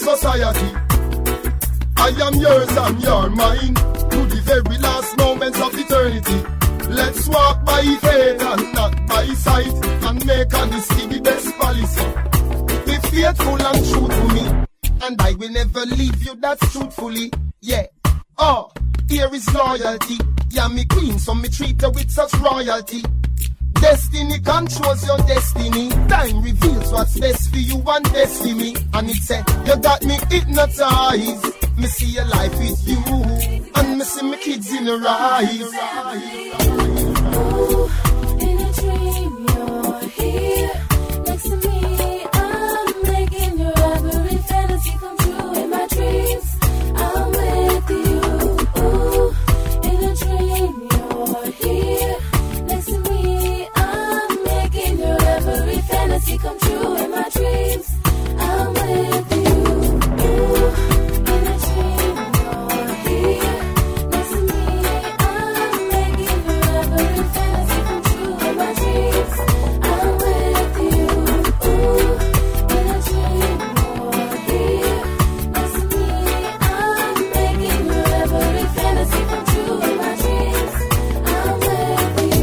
society. I am yours and you're mine, to the very last moments of eternity. Let's walk by faith and not by sight, and make honesty the best policy. Be faithful and true to me, and I will never leave you, that's truthfully. Yeah, oh, here is loyalty. Yeah, me queen, so me treat her with such royalty. Destiny controls your destiny. Time reveals what's best for you and destiny. And it said, you got me hypnotized. Me see your life with you, and me see my kids in your eyes. Ooh, in a dream you're here next to me. I'm making your every fantasy come true. In my dreams, I'm with you. Ooh, in a dream you're here next to me. I'm making your every fantasy come true. In my dreams, I'm with you. Ooh, in a dream you're here next to me. I'm making your every fantasy come true. In my dreams, I'm with you. Ooh, in a dream you're here next to me. I'm making your every fantasy come true. In my dreams, I'm with you.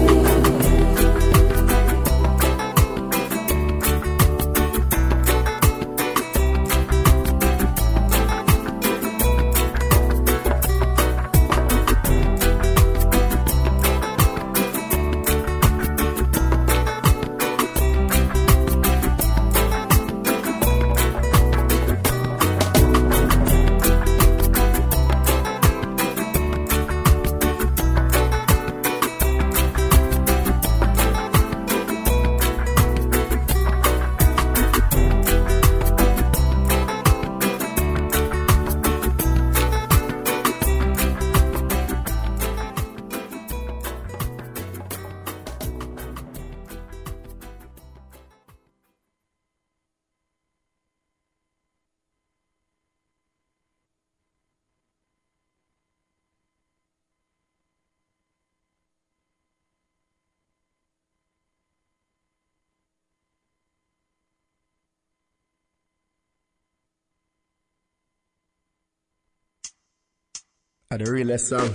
The realest song.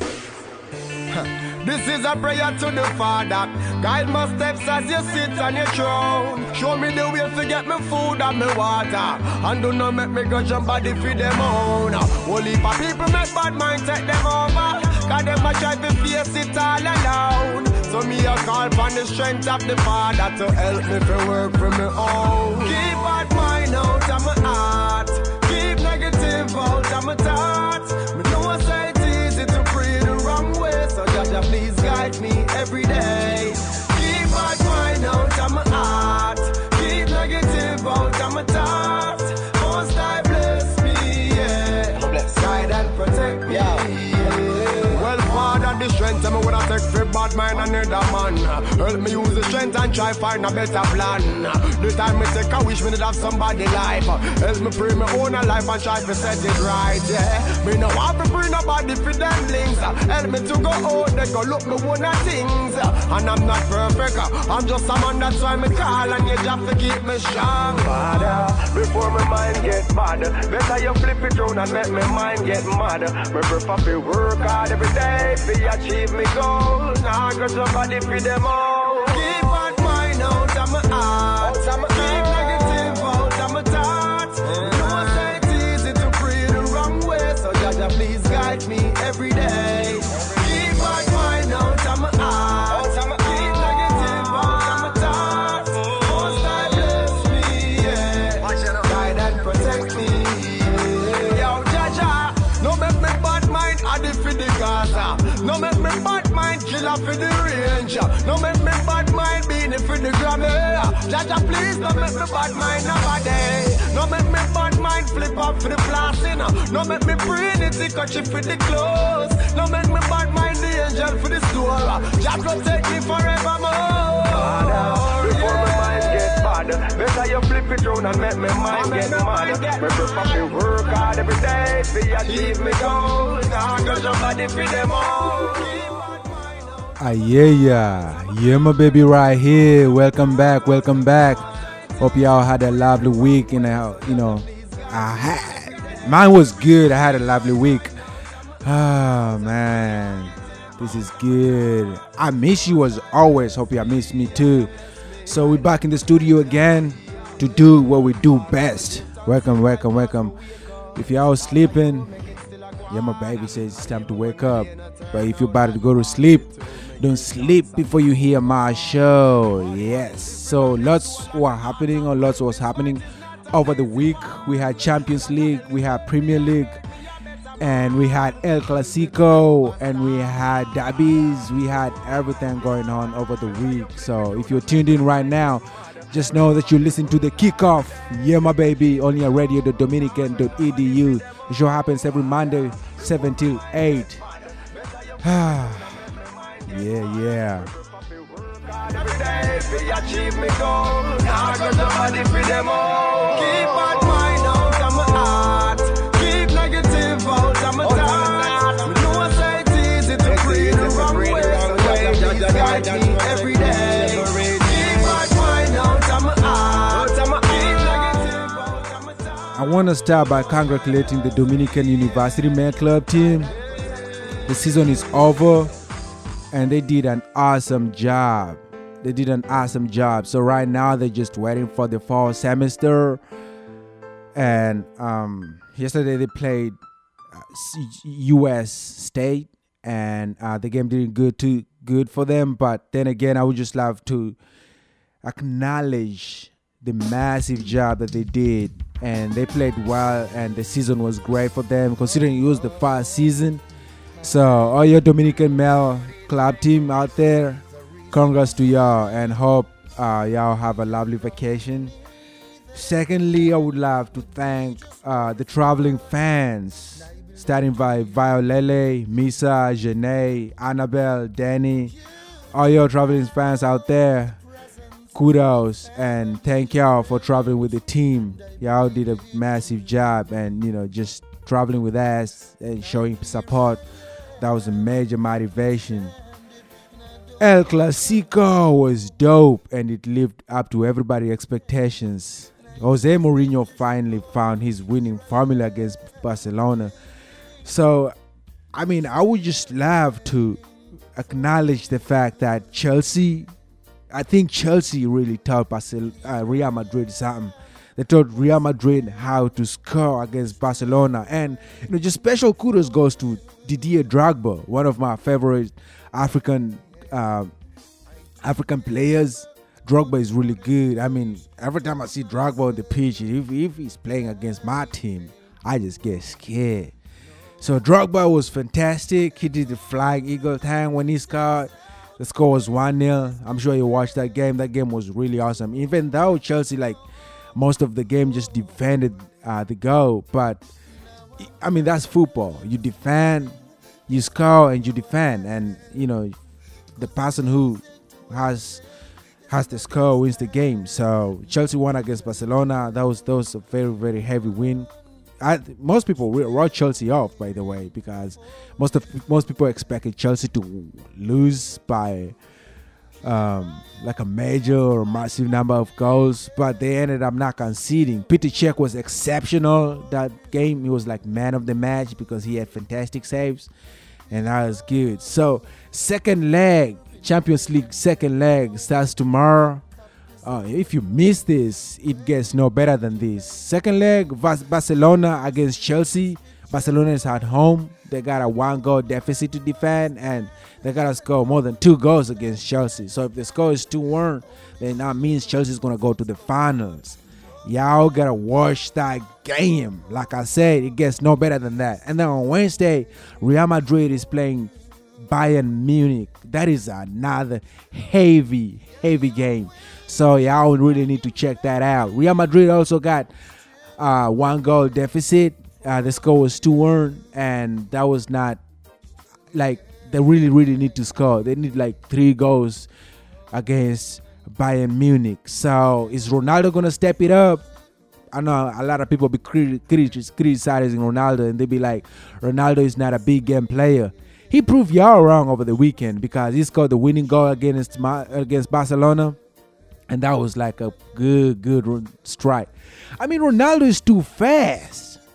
This is a prayer to the Father. Guide my steps as you sit on your throne. Show me the way to get me food and me water. And do not make me grudge and body feed them own. Whole heap of people make bad mind take them over. Cause them a try to face it all alone. So me a call upon the strength of the Father to help me to work for me own. Keep bad mind out of my heart. Keep negative out of my thoughts. Me know I say it's easy to pray the wrong way. So Jaja, please guide me every day. Keep bad mind out of my heart. Keep negative out of my thoughts. Most I bless me, yeah. Guide and protect me, yeah. Well, Father, the strength I'm gonna take for bad mind and another man. Help me use the strength and try find a better plan. The time me take a wish me to have somebody life. Help me pray my own life and try to set it right, yeah. Me no want to bring nobody for them links. Help me to go out, they go look the one of things. And I'm not perfect, I'm just a man, that's why me call. And you have to keep me strong, Father. Before my mind get bad, better you flip it round and make my mind get mad. Me prefer to work hard every day to achieve me goal. Now I got somebody for them all. Keep bad mind out of my heart. Keep negative out of my thoughts. You know I say it's easy to pray the wrong way. So Jaja, please guide me every day. Keep bad mind out of my heart. Keep negative out of my thoughts. Most I bless me, yeah. Guide and protect me. Yo, Jaja, no make me bad mind addict for the Gaza. No make me bad mind killer for the range. No make me bad mind being for the Grammy. Jaja, please, no make me bad mind nobody. No make me bad mind flip up for the plastic. No make me bring it to cut you for the clothes. No make me bad mind the angel for the store. Jah protect me forevermore. Before my mind get bad, better you flip it round and make my mind get mad. Me prefer to work hard every day to achieve me goals. Now I got somebody for them all. Yeah, my baby right here. Welcome back. Hope y'all had a lovely week, and I had Mine was good. I had a lovely week. Oh man, this is good. I miss you as always. Hope you miss me too. So we're back in the studio again to do what we do best. Welcome. If you're out sleeping, yeah, my baby says it's time to wake up. But if you're about to go to sleep, don't sleep before you hear my show. Yes. So lots was happening over the week. We had Champions League, we had Premier League, and we had El Clasico, and we had derbies. We had everything going on over the week. So if you're tuned in right now, just know that you listen to the kickoff. Yeah, my baby, only on radio.dominican.edu. The show happens every Monday, 7 till 8. Yeah. Every day, we achieve me goal. Now I got somebody for them all. Keep bad mind out of my heart. Keep negative out of my thoughts. We know I say it's easy to free the wrong way. So way guide me every day. Keep bad mind out of my heart. Keep negative out of my thoughts. I want to start by congratulating the Dominican University Men Club team. The season is over, and they did an awesome job. So right now they're just waiting for the fall semester. And yesterday they played U.S. State, and the game didn't good for them. But then again, I would just love to acknowledge the massive job that they did, and they played well, and the season was great for them considering it was the first season. So all your Dominican male club team out there, congrats to y'all, and hope y'all have a lovely vacation. Secondly, I would love to thank the traveling fans, starting by Violele, Misa, Janae, Annabelle, Danny, all your traveling fans out there. Kudos and thank y'all for traveling with the team. Y'all did a massive job, and just traveling with us and showing support. That was a major motivation. El Clasico was dope, and it lived up to everybody's expectations. Jose Mourinho finally found his winning formula against Barcelona. So, I would just love to acknowledge the fact that I think Chelsea really taught Real Madrid something. They taught Real Madrid how to score against Barcelona. And just special kudos goes to Didier Drogba, one of my favorite African players. Drogba is really good. Every time I see Drogba on the pitch, if he's playing against my team, I just get scared. So Drogba was fantastic. He did the flying eagle thing when he scored. The score was 1-0. I'm sure you watched that game. That game was really awesome. Even though Chelsea, most of the game, just defended the goal. But, that's football. You defend, you score, and you defend. And, the person who has the score wins the game. So Chelsea won against Barcelona. That was a very, very heavy win. Most people wrote Chelsea off, by the way, because most people expected Chelsea to lose by a major or massive number of goals, but they ended up not conceding. Petr Cech was exceptional that game. He was man of the match because he had fantastic saves, and that was good. So second leg, Champions League second leg starts tomorrow. If you miss this, it gets no better than this. Second leg, Barcelona against Chelsea. Barcelona is at home. They got a 1-goal deficit to defend, and they got to score more than 2 goals against Chelsea. So if the score is 2-1, then that means Chelsea's going to go to the finals. Y'all got to watch that game. Like I said, it gets no better than that. And then on Wednesday, Real Madrid is playing Bayern Munich. That is another heavy game. So y'all really need to check that out. Real Madrid also got 1-goal deficit. The score was 2-1, and that was not they really need to score. They need 3 goals against Bayern Munich. So is Ronaldo gonna step it up? I know a lot of people be criticizing Ronaldo, and they be like, Ronaldo is not a big game player. He proved y'all wrong over the weekend because he scored the winning goal against Barcelona. And that was a good strike. Ronaldo is too fast.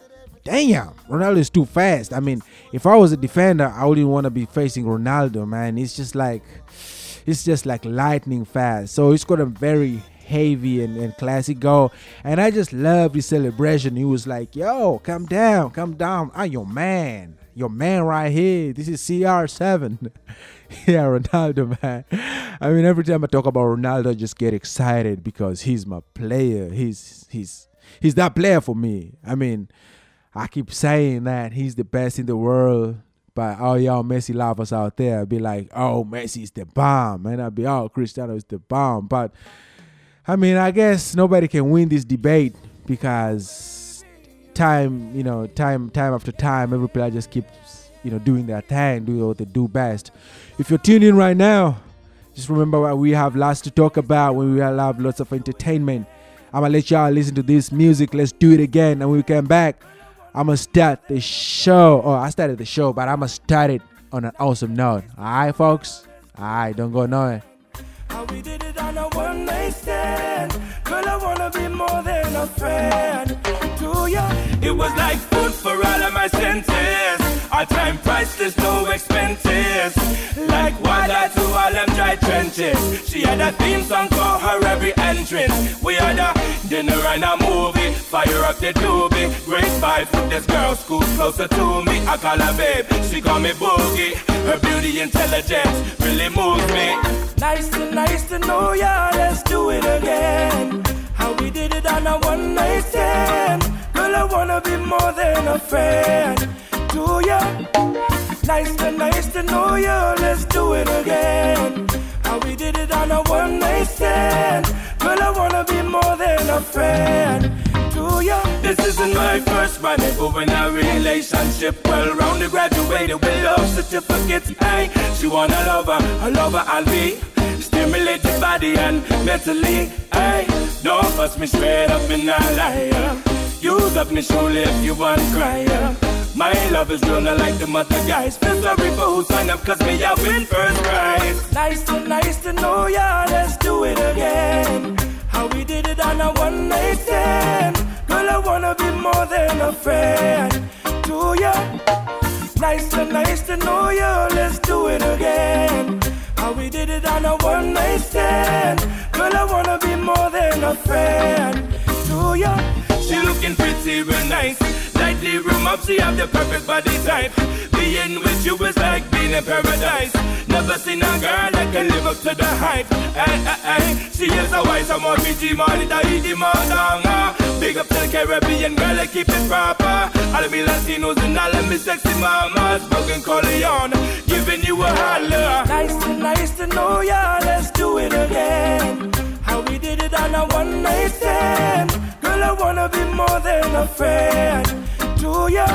damn, Ronaldo is too fast. I mean, if I was a defender, I wouldn't want to be facing Ronaldo, man. It's just like lightning fast. So he's got a very heavy and classic goal. And I just love his celebration. He was like, yo, come down. I'm your man right here. This is CR7. Yeah, Ronaldo, man. I mean, every time I talk about Ronaldo, I just get excited because he's my player. He's that player for me. I mean, I keep saying that he's the best in the world. But all y'all Messi lovers out there be like, oh, Messi is the bomb. And I'll be, oh, Cristiano is the bomb. But, I mean, I guess nobody can win this debate because time after time, every player just keeps, doing their thing, doing what they do best. If you're tuning in right now, just remember what we have lots to talk about when we have lots of entertainment. I'm going to let y'all listen to this music. Let's do it again. And when we come back, I'm going to start the show. Oh, I started the show, but I'm going to start it on an awesome note. All right, folks? All right, don't go nowhere. How we did it on a one-night stand. Girl, I wanna be more than a friend to you. It was like food for all of my senses. Our time priceless, no expenses. Like water to all them dry trenches. She had a theme song for her every entrance. We had a dinner and a movie. Fire up the doobie. Great vibe with this girl, school closer to me. I call her babe, she call me Boogie. Her beauty, intelligence really moves me. Nice to know ya, let's do it again. How we did it on a one-night stand. Girl, I wanna be more than a friend to ya. Nice to know ya, let's do it again. How we did it on a one-night stand. Girl, I wanna be more than a friend to ya. This isn't my first rendezvous in a relationship. Well rounded, graduated with love certificates. Hey, she want a lover I'll be. Stimulate the body and mentally. Hey, don't fuss me straight up in a liar. Use up me shoulder if you want crier. My love is real, not like the other guys. Feel sorry for who sign up, cause me I win first prize. Nice to know ya, let's do it again. How we did it on a one-night stand. Girl, I wanna be more than a friend to ya. Nice to know ya, let's do it again. How we did it on a one-night stand. Girl, I wanna be more than a friend to ya. She looking pretty real nice. Lightly room up, she have the perfect body type. Being with you is like being in paradise. Never seen a girl that can live up to the hype. Ay. She is a wise, I'm more PG, money, da easy, madanga. Big up to the Caribbean girl, that keep it proper. All of me Latinos and all of me sexy mamas. Broken Corleone, giving you a holler. Nice to know ya, let's do it again. How we did it on a one-night stand. Girl, I wanna be more than a friend to ya.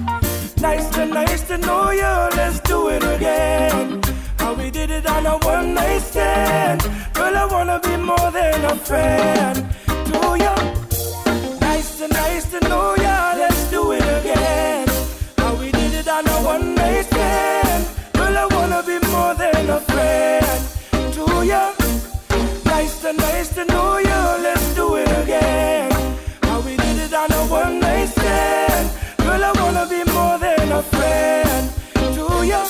Nice to know ya, let's do it again. How we did it on a one-night stand. Girl, I wanna be more than a friend to ya. Nice to know ya, let's do it again. How we did it on a one-night stand. Girl, I wanna be more than a friend to ya. Nice to know ya, let's do it again. How we did it on a one-night stand. Girl, I wanna be more than a friend to ya.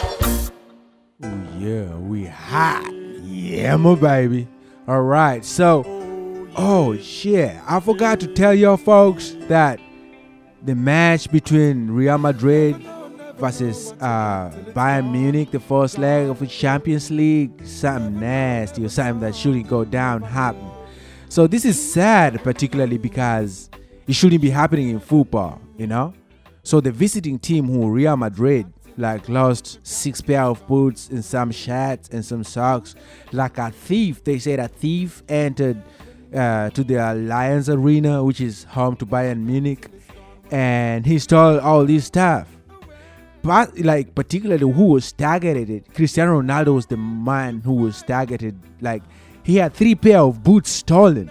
Ooh, yeah, we hot. Yeah, my baby. All right, so, oh shit, I forgot to tell y'all folks that the match between Real Madrid versus Bayern Munich, the first leg of the Champions League, something nasty or something that shouldn't go down happened. So this is sad, particularly because it shouldn't be happening in football, So the visiting team, who Real Madrid, lost 6 pair of boots and some shirts and some socks, like a thief. They said a thief entered to the Allianz Arena, which is home to Bayern Munich, and he stole all this stuff. But particularly who was targeted, Cristiano Ronaldo was the man who was targeted. He had 3 pair of boots stolen.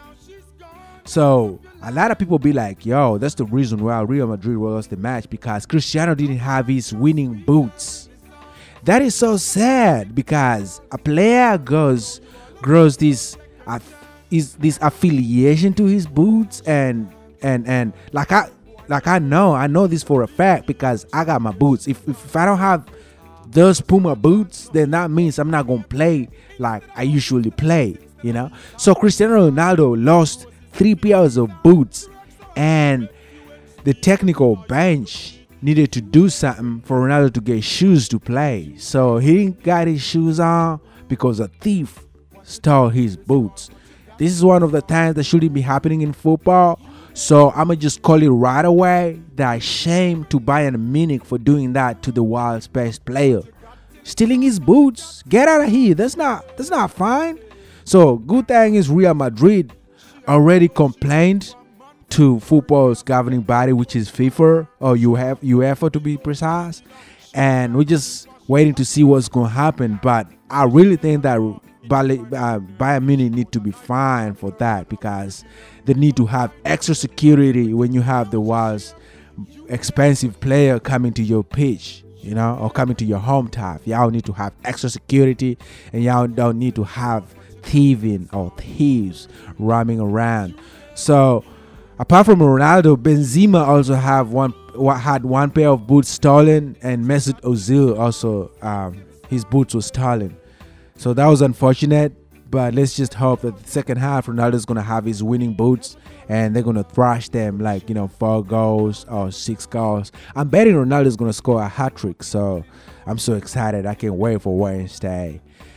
So a lot of people be like, yo, that's the reason why Real Madrid lost the match, because Cristiano didn't have his winning boots. That is so sad, because a player grows this affiliation to his boots, and like I know this for a fact because I got my boots. If I don't have those Puma boots, then that means I'm not gonna play like I usually play, you know. So Cristiano Ronaldo lost 3 pairs of boots, and the technical bench needed to do something for Ronaldo to get shoes to play. So he didn't got his shoes on because a thief stole his boots. This is one of the times that shouldn't be happening in football. So I'm gonna just call it right away that shame to Bayern Munich for doing that to the world's best player, stealing his boots. Get out of here. That's not fine. So good thing is Real Madrid already complained to football's governing body, which is FIFA or UEFA to be precise, and we're just waiting to see what's gonna happen. But I really think that Bayern Munich need to be fined for that because they need to have extra security when you have the world's expensive player coming to your pitch, you know, or coming to your home turf. Y'all need to have extra security, and y'all don't need to have thieving or thieves roaming around. So apart from Ronaldo, Benzema also had one pair of boots stolen, and Mesut Ozil also his boots were stolen. So that was unfortunate, but let's just hope that the second half Ronaldo's gonna have his winning boots and they're gonna thrash them like 4 goals or 6 goals. I'm betting Ronaldo's gonna score a hat-trick, so I'm so excited. I can't wait for Wednesday.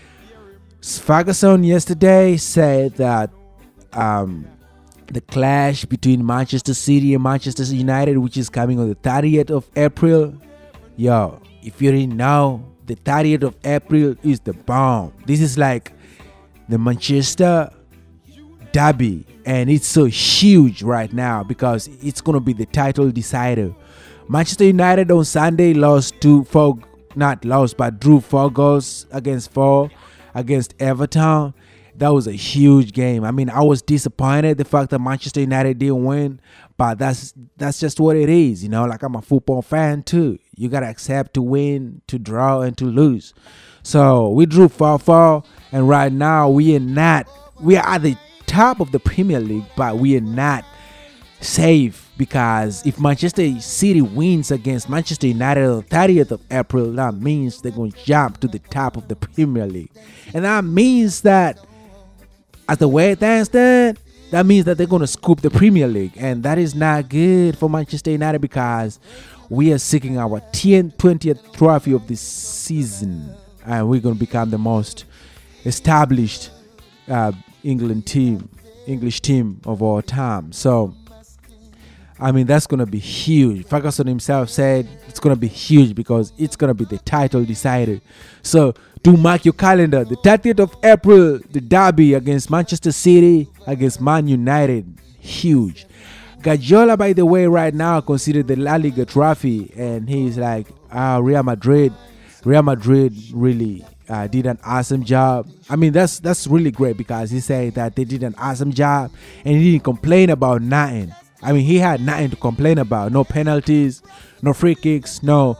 Ferguson yesterday said that the clash between Manchester City and Manchester United, which is coming on the 30th of April, if you didn't know, the 30th of April is the bomb. This is like the Manchester derby, and it's so huge right now because it's going to be the title decider. Manchester United on Sunday drew 4 goals against 4 against Everton. That was a huge game. I mean, I was disappointed the fact that Manchester United didn't win, but that's just what it is, you know. Like, I'm a football fan too. You gotta accept to win, to draw, and to lose. So we drew 4-4, and right now we are at the top of the Premier League, but we are not safe because if Manchester City wins against Manchester United on the 30th of April, that means they're going to jump to the top of the Premier League, and that means that, as the way things stand, that means that they're going to scoop the Premier League. And that is not good for Manchester United because we are seeking our 20th trophy of this season. And we're going to become the most established English team of all time. So, I mean, that's going to be huge. Ferguson himself said it's going to be huge because it's going to be the title decider. So, do mark your calendar. The 30th of April, the derby against Manchester City, against Man United. Huge. Guardiola, by the way, right now considered the La Liga trophy. And he's like, Real Madrid really did an awesome job. I mean, that's really great because he said that they did an awesome job. And he didn't complain about nothing. I mean, he had nothing to complain about. No penalties, no free kicks, no,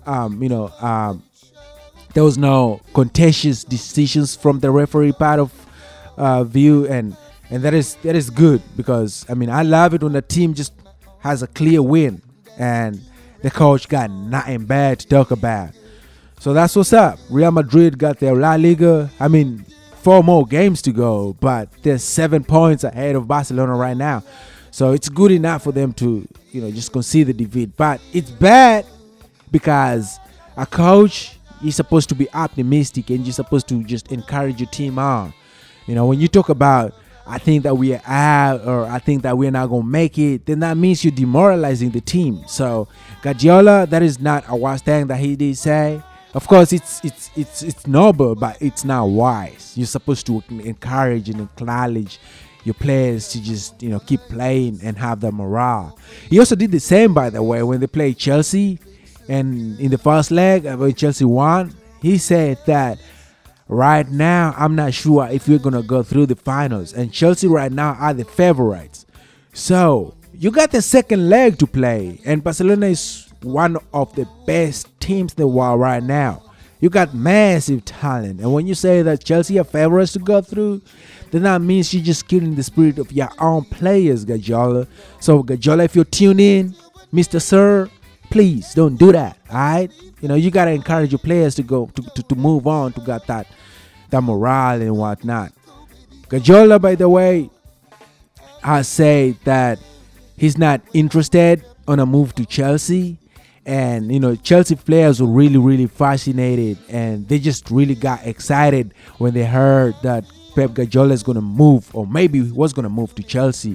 there was no contentious decisions from the referee part of view, and that is good because, I mean, I love it when the team just has a clear win and the coach got nothing bad to talk about. So that's what's up. Real Madrid got their La Liga. I mean, 4 more games to go, but they're 7 points ahead of Barcelona right now. So it's good enough for them to, just concede the defeat. But it's bad because a coach, you're supposed to be optimistic and you're supposed to just encourage your team on. When you talk about, I think that we are out, or I think that we're not going to make it, then that means you're demoralizing the team. So Guardiola, that is not a wise thing that he did say. Of course, it's noble, but it's not wise. You're supposed to encourage and acknowledge your players to just, keep playing and have the morale. He also did the same, by the way, when they played Chelsea. And in the first leg, when Chelsea won, he said that right now, I'm not sure if we're going to go through the finals. And Chelsea right now are the favorites. So you got the second leg to play. And Barcelona is one of the best teams in the world right now. You got massive talent. And when you say that Chelsea are favorites to go through, then that means you're just killing the spirit of your own players, Guardiola. So Guardiola, if you're tuned in, Mr. Sir, please don't do that. All right, you know, you gotta encourage your players to go to move on, to get that morale and whatnot. Gajola, by the way, has said that he's not interested on a move to Chelsea. And, you know, Chelsea players were really, really fascinated. And they just really got excited when they heard that Pep Guardiola is going to move, or maybe he was going to move to Chelsea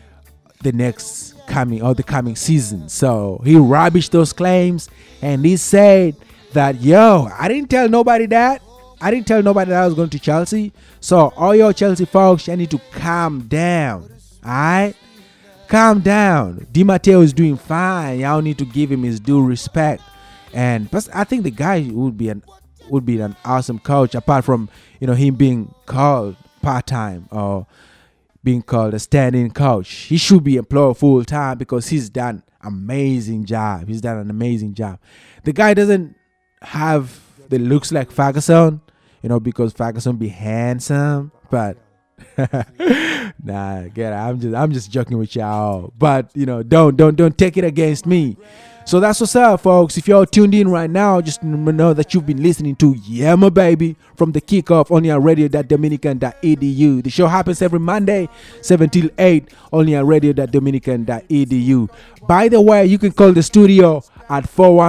the coming season. So he rubbished those claims. And he said that, yo, I didn't tell nobody that. I didn't tell nobody that I was going to Chelsea. So all your Chelsea folks, you need to calm down. All right? Calm down. Di Matteo is doing fine. Y'all need to give him his due respect. And plus, I think the guy would be an awesome coach, apart from, you know, him being called part-time or being called a stand-in coach. He should be employed full-time because he's done an amazing job. The guy doesn't have the looks like Ferguson, you know, because Ferguson be handsome, but nah, get it. I'm just joking with y'all. But, you know, don't take it against me. So that's what's up, folks. If you're tuned in right now, just know that you've been listening to Yeah My Baby from the kickoff only on radio.dominican.edu. The show happens every Monday, 7 till 8, only on radio.dominican.edu. By the way, you can call the studio at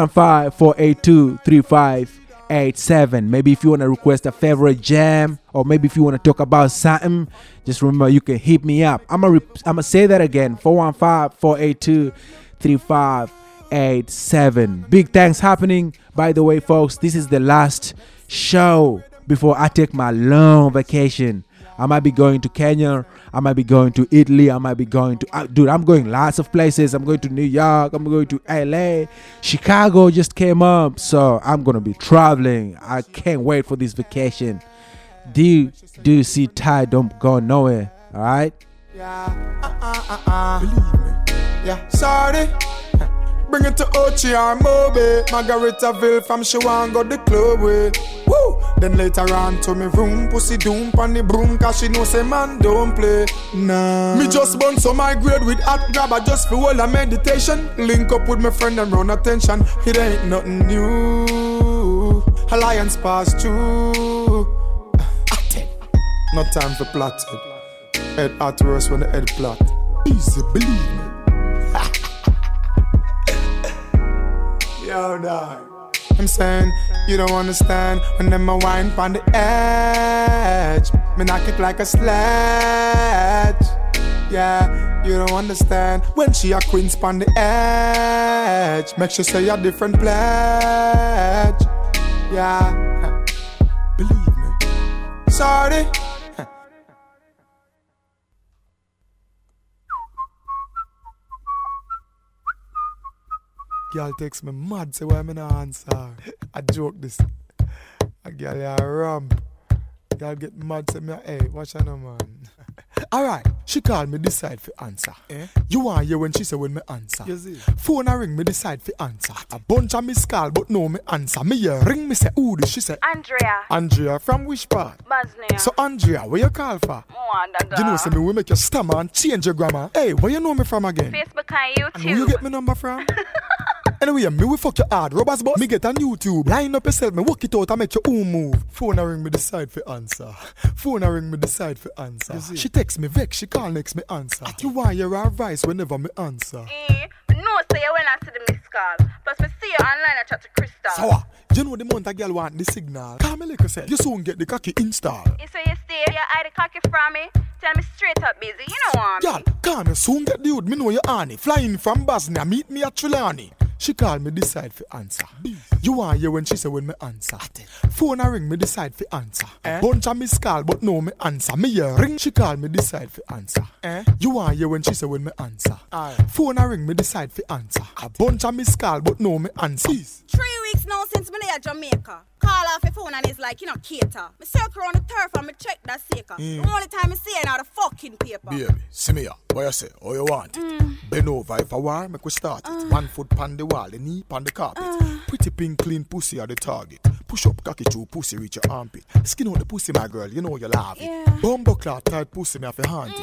415-482-3587. Maybe if you want to request a favorite jam, or maybe if you want to talk about something, just remember you can hit me up. I'm gonna say that again, 415-482-3587. Big thanks happening, by the way, folks. This is the last show before I take my long vacation. I might be going to Kenya, I might be going to Italy, I might be going to I'm going lots of places. I'm going to New York, I'm going to LA, Chicago just came up, so I'm gonna be traveling. I can't wait for this vacation. Do sit tight, don't go nowhere. All right, believe me. Yeah, sorry. Bring it to Ochi or Mobe, Margaritaville from she want go the club with. Woo! Then later on to me room, pussy doom pon the broom, cause she know say man don't play. Nah. Me just bun so my grade with hot grabber just for all a meditation. Link up with my friend and run attention. It ain't nothing new. Alliance pass through. No time for plotted. Head at worse when the head plot. Easy, believe me. Yo, dog. I'm saying, you don't understand. When them a wine pon the edge, me knock it like a sledge. Yeah, you don't understand. When she a queen's pon the edge, make sure say a different pledge. Yeah, believe me. Sorry. Girl text me mad, say why me not answer. I joke this. A girl ya rum. Girl get mad, say me hey, watch her no man. Alright, she called me decide for answer. You want hear when she say when me answer. Phone a ring me decide for answer. A bunch of miss call but no me answer. Me hear ring me say who this? She say Andrea from which part? Bosnia. So Andrea, where you call for? You know say me we make you stammer and change your grammar. Hey, where you know me from again? Facebook and YouTube. And where you get me number from? Anyway, me we fuck your hard rubbers boss. Me get on YouTube. Line up yourself, me work it out and make your own move. Phone a ring me decide for answer. Phone a ring me decide for answer. She text me vex, she call next me answer. You want your advice whenever me answer. No, say you when I see the missed call. Plus me see you online and chat to Crystal. So you know the month a girl want the signal. Call me like I said, you soon get the cocky install. You say you stay, you hide the cocky from me. Tell me straight up busy, you know what? Girl, call me soon get the hood, me know you honey. Flying from Bosnia, meet me at Trelawney. She called me decide for answer. You want hear when she say when me answer. Phone a ring me decide for answer. Bunch of miss call but no me answer. Me hear ring she call me decide for answer. You want hear when she say when me answer. Phone a ring me decide for answer. A bunch of miss call but no me answer. 3 weeks now since me there Jamaica. Call off your phone and it's like you know cater. Me circle around the turf and me check that seeker. The only time me see it now the fucking paper. Baby, see me here. What you say? How you want it? Bend over if I want, make we start it. 1 foot pan the wall, the knee pan the carpet. Pretty pink clean pussy at the target. Push up cocky through pussy reach your armpit. Skin out the pussy my girl, you know you love it. Bumbo clot tight pussy me have to hand it.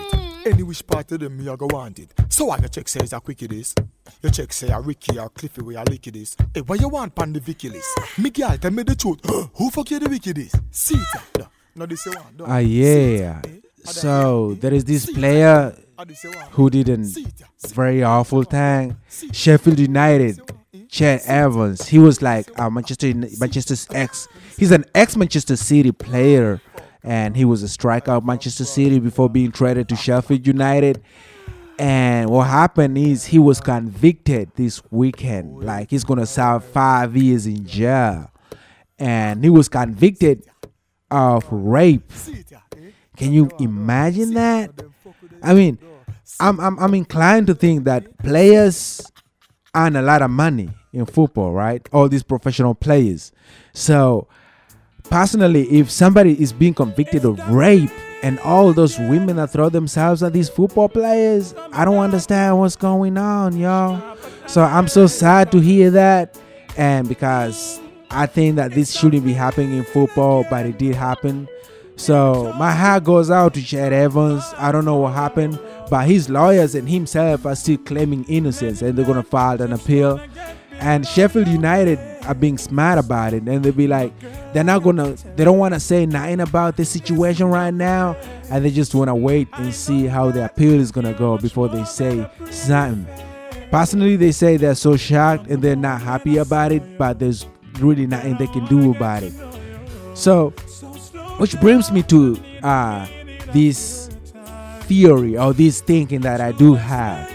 Any which part of them me I go want it. So why you check say how quick it is? You check say a Ricky or Cliffy where you lick it is. Hey, why you want pan the Vicky list? Me girl, tell me the truth. Who fuck you the wicked is? See it. No, this one. Ah, yeah. So there is this player who did a very awful thing. Sheffield United, Chet Evans. He was like Manchester's ex. He's an ex-Manchester City player, and he was a striker of Manchester City before being traded to Sheffield United. And what happened is he was convicted this weekend. Like, he's gonna serve 5 years in jail, and he was convicted of rape. Can you imagine that? I mean, I'm inclined to think that players earn a lot of money in football, right? All these professional players. So personally, if somebody is being convicted of rape and all those women that throw themselves at these football players, I don't understand what's going on, y'all. So I'm so sad to hear that, and because I think that this shouldn't be happening in football, but it did happen. So my heart goes out to Chet Evans. I don't know what happened, but his lawyers and himself are still claiming innocence, and they're gonna file an appeal. And Sheffield United are being smart about it, and they'll be like, they don't want to say nothing about the situation right now, and they just want to wait and see how the appeal is gonna go before they say something. Personally, they say they're so shocked and they're not happy about it, but there's really nothing they can do about it. So, which brings me to this theory or this thinking that I do have.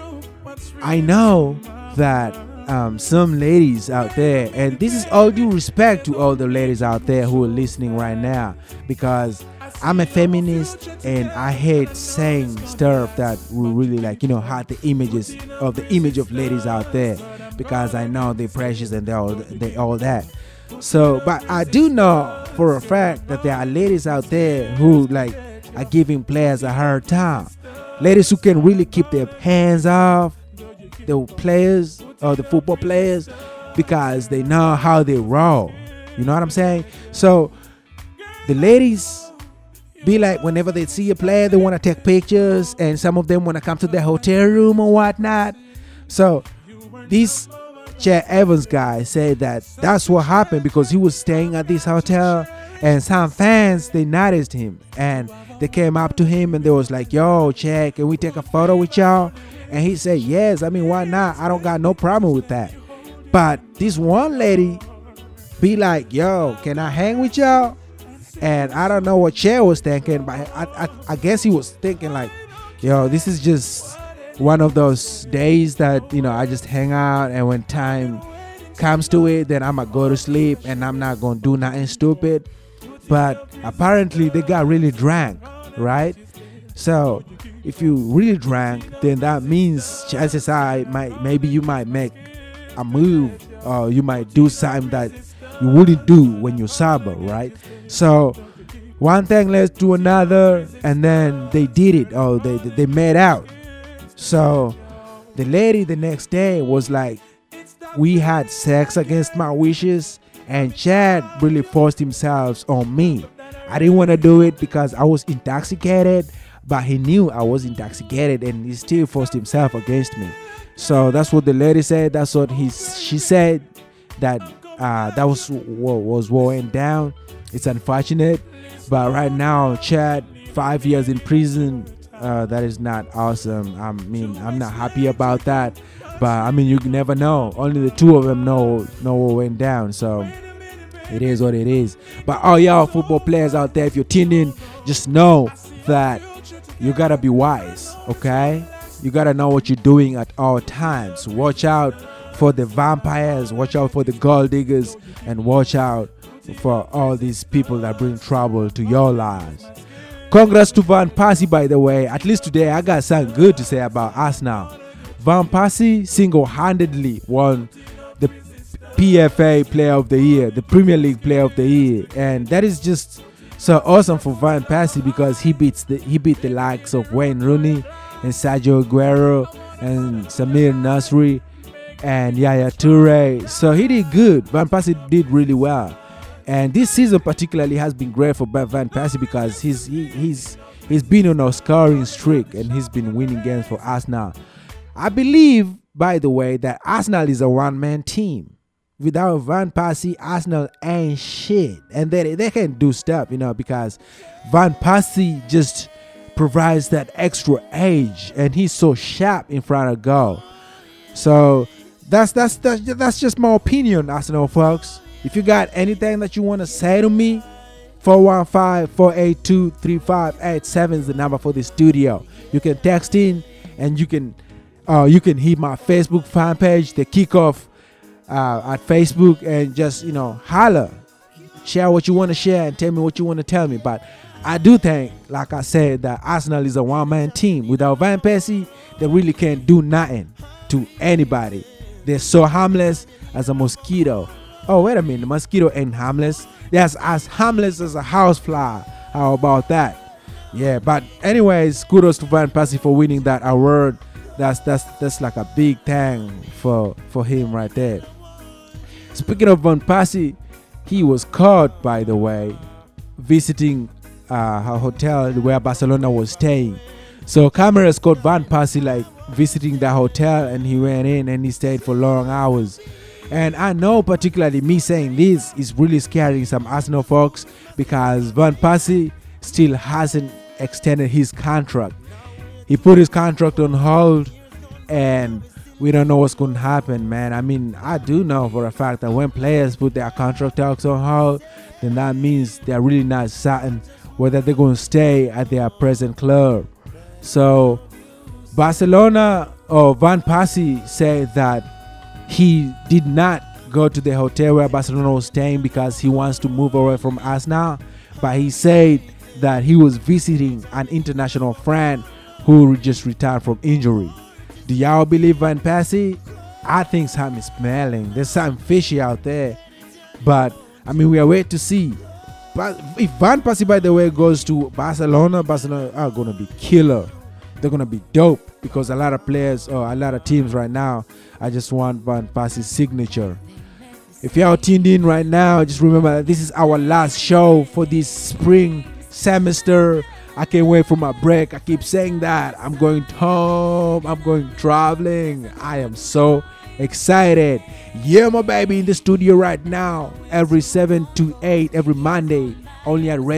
I know that some ladies out there, and this is all due respect to all the ladies out there who are listening right now, because I'm a feminist and I hate saying stuff that will really hurt the image of ladies out there, because I know they're precious and they all that. So, but I do know for a fact that there are ladies out there who are giving players a hard time. Ladies who can really keep their hands off the players or the football players because they know how they roll. You know what I'm saying? So the ladies be like, whenever they see a player, they want to take pictures, and some of them want to come to their hotel room or whatnot. So this Chet Evans guy said that that's what happened, because he was staying at this hotel, and some fans, they noticed him and they came up to him and they was like, yo, Chet, can we take a photo with y'all? And he said, yes, I mean, why not? I don't got no problem with that. But this one lady be like, yo, can I hang with y'all? And I don't know what Chet was thinking, but I guess he was thinking like, yo, this is just one of those days that, I just hang out, and when time comes to it, then I'm gonna go to sleep and I'm not gonna do nothing stupid. But apparently they got really drunk, right? So if you really drank, then that means chances are maybe you might make a move, or you might do something that you wouldn't do when you're sober, right? So one thing led to another, and then they did it, or they made out. So the lady the next day was like, we had sex against my wishes, and Chad really forced himself on me. I didn't want to do it because I was intoxicated, but he knew I was intoxicated, and he still forced himself against me. So that's what the lady said. That's what she said, that that was what was going down. It's unfortunate, but right now Chad, 5 years in prison. That is not awesome. I mean, I'm not happy about that, but I mean, you never know. Only the two of them know what went down. So it is what it is. But all y'all football players out there, if you're tuned in, just know that you gotta be wise, okay? You gotta know what you're doing at all times. Watch out for the vampires, watch out for the gold diggers, and watch out for all these people that bring trouble to your lives. Congrats to Van Persie, by the way. At least today I got something good to say about Arsenal. Van Persie single-handedly won the PFA Player of the Year, the Premier League Player of the Year, and that is just so awesome for Van Persie, because he beat the likes of Wayne Rooney and Sergio Aguero and Samir Nasri and Yaya Toure. So he did good. Van Persie did really well. And this season particularly has been great for Van Persie, because he's He's been on a scoring streak and he's been winning games for Arsenal. I believe, by the way, that Arsenal is a one-man team. Without Van Persie, Arsenal ain't shit. And they can do stuff, because Van Persie just provides that extra edge, and he's so sharp in front of goal. So that's just my opinion, Arsenal folks. If you got anything that you want to say to me, 415-482-3587 is the number for the studio. You can text in, and you can hit my Facebook fan page, the Kickoff at Facebook, and just holler, share what you want to share, and tell me what you want to tell me. But I do think, like I said, that Arsenal is a one-man team. Without Van Persie, they really can't do nothing to anybody. They're so harmless as a mosquito. Oh, wait a minute, the mosquito ain't harmless. They're as harmless as a housefly. How about that? Yeah, but anyways, kudos to Van Persie for winning that award. That's like a big thing for him right there. Speaking of Van Persie, he was caught, by the way, visiting a hotel where Barcelona was staying. So cameras caught Van Persie visiting the hotel, and he went in and he stayed for long hours. And I know, particularly me saying this is really scaring some Arsenal folks, because Van Persie still hasn't extended his contract. He put his contract on hold, and we don't know what's going to happen, man. I mean, I do know for a fact that when players put their contract talks on hold, then that means they're really not certain whether they're going to stay at their present club. So Barcelona, or Van Persie, said that he did not go to the hotel where Barcelona was staying because he wants to move away from Arsenal, but he said that he was visiting an international friend who just returned from injury. Do y'all believe Van Persie? I think something is smelling. There's something fishy out there. But, I mean, we are waiting to see. But if Van Persie, by the way, goes to Barcelona are going to be killer. They're going to be dope, because a lot of players, or a lot of teams right now, I just want Van Persie's signature. If y'all tuned in right now, just remember that this is our last show for this spring semester. I can't wait for my break. I keep saying that. I'm going home. I'm going traveling. I am so excited. Yeah, my baby, in the studio right now. Every 7 to 8, every Monday. Only at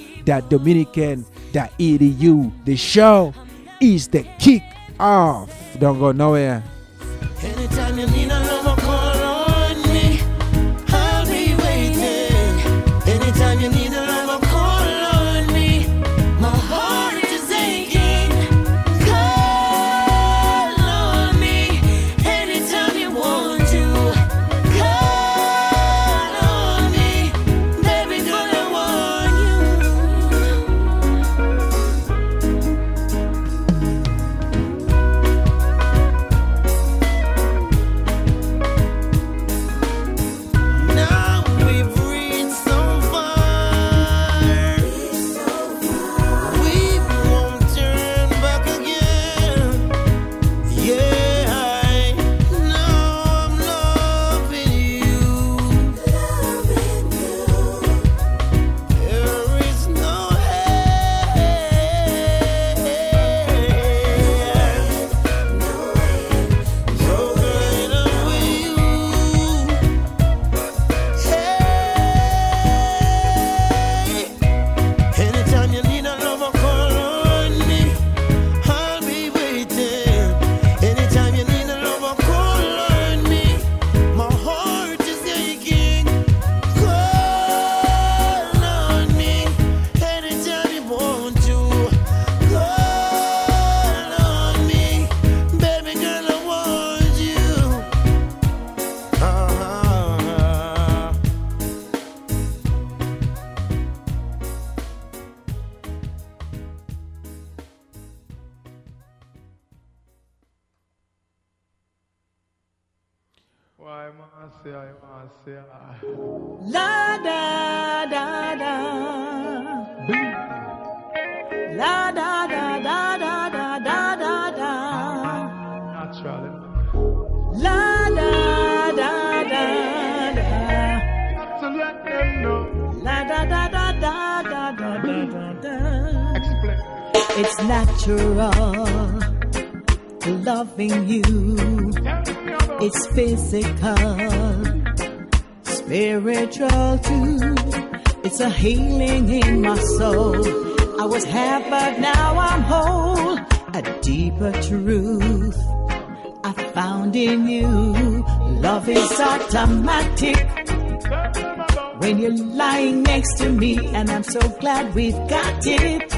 radio.dominican.edu. The show is the kick off. Don't go nowhere. Anytime you need a lover, call on me. I'll be waiting. Anytime you need a lover, call on me. My heart is aching. Call on me. Anytime you want to. Call on me. Baby, gonna want now we've reached so far. We won't turn back again. Yeah, I know I'm loving you. There is no broken up with you. Anytime you need a lover, call on me. I'll be waiting. Anytime you need a lover, call on me. My heart is aching. Call on me. Anytime you want to. Call on me. Baby girl, I want you. Why, Marcia? La da da da. La da da da da da da da da. Naturally. La da da da da. To let them know. La da da da da da da da da. Explain. It's natural loving you. It's physical, spiritual too. It's a healing in my soul. I was half, but now I'm whole. A deeper truth I found in you. Love is automatic when you're lying next to me, and I'm so glad we've got it.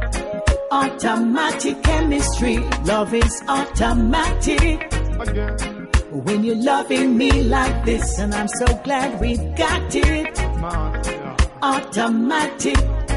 Automatic chemistry, love is automatic when you're loving me like this, and I'm so glad we've got it. Automatic.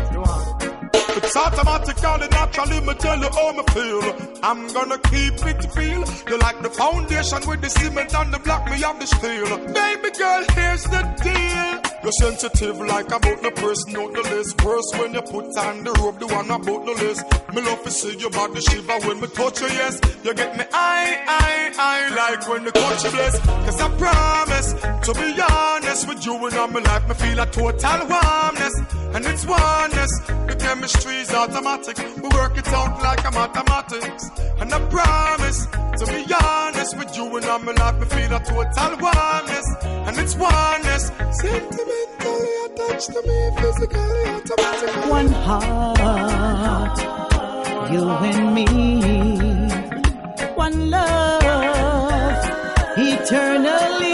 It's automatically, naturally, me tell you how me feel. I'm gonna keep it real. You like the foundation with the cement and the block, me have the steel. Baby girl, here's the deal. You're sensitive like about the person on the list. Worse when you put on the rope, the one about the list. Me love to see your body shiver when me touch you, yes. You get me I like when the coach you bless. Cause I promise to be honest with you and all my life, me feel a total warmness. And it's oneness. The chemistry's automatic. We work it out like a mathematics. And I promise to be honest with you and all my life, me feel a total warmness. And it's oneness. Sentimentally attached to me, physically automatic. One heart, you and me. One love, eternally.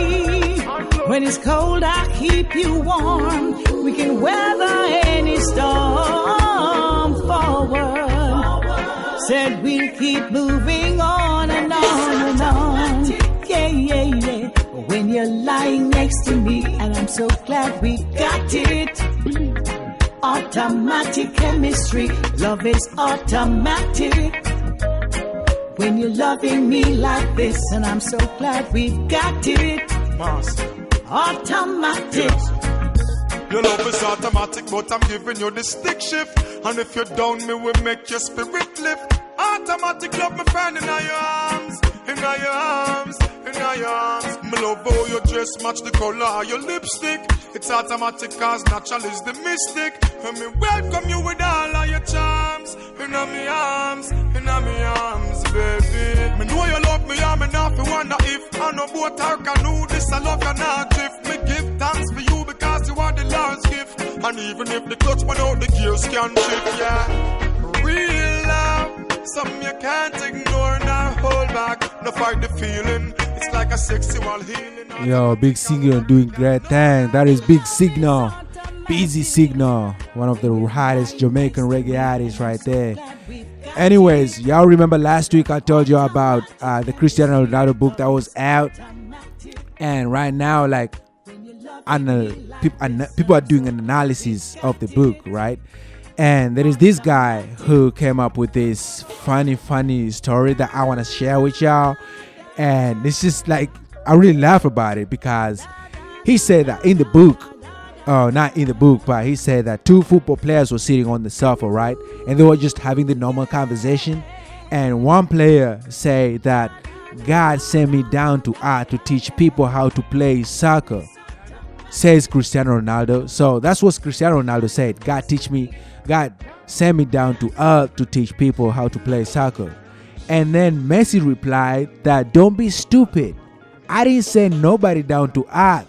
When it's cold, I keep you warm. We can weather any storm forward. Said we'll keep moving on and on and on. Yeah, yeah, yeah. When you're lying next to me, and I'm so glad we got it. Automatic chemistry, love is automatic. When you're loving me like this, and I'm so glad we've got it. Automatic. Your love is automatic, but I'm giving you the stick shift. And if you're down, me will make your spirit lift. Automatic love, my friend, in your arms, in your arms, in your arms. Me love how your dress match the color of your lipstick. It's automatic cause natural is the mystic. And me welcome you with all of your charms. In my arms, baby. Me know you love me, and me not fi wonder if I no boat or canoe. This I love you not drift. Me give thanks for you because you are the Lord's gift. And even if the clutch went out, the gears can shift, yeah. Real love, something you can't ignore nor hold back. No fight the feeling, it's like a sexual healing. Yo, Big Signal doing great thing. That is Big Signal. Busy Signal, one of the hottest Jamaican reggae artists right there. Anyways, y'all remember last week I told you about the Cristiano Ronaldo book that was out, and right now, like, people are doing an analysis of the book, right? And there is this guy who came up with this funny story that I want to share with y'all, and it's just like I really laugh about it because he said that in the book. Oh, not in the book, but he said that two football players were sitting on the sofa, right? And they were just having the normal conversation. And one player said that God sent me down to earth to teach people how to play soccer, says Cristiano Ronaldo. So that's what Cristiano Ronaldo said. God sent me down to earth to teach people how to play soccer. And then Messi replied that don't be stupid. I didn't send nobody down to earth.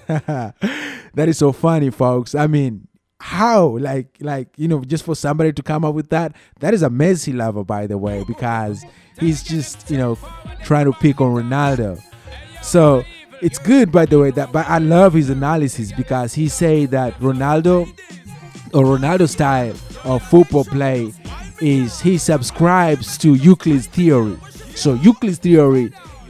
That is so funny, folks. I mean, how? Like, just for somebody to come up with that is a Messi lover, by the way, because he's just, trying to pick on Ronaldo. So it's good, by the way, but I love his analysis because he say that Ronaldo's style of football play is he subscribes to Euclid's theory. So Euclid's theory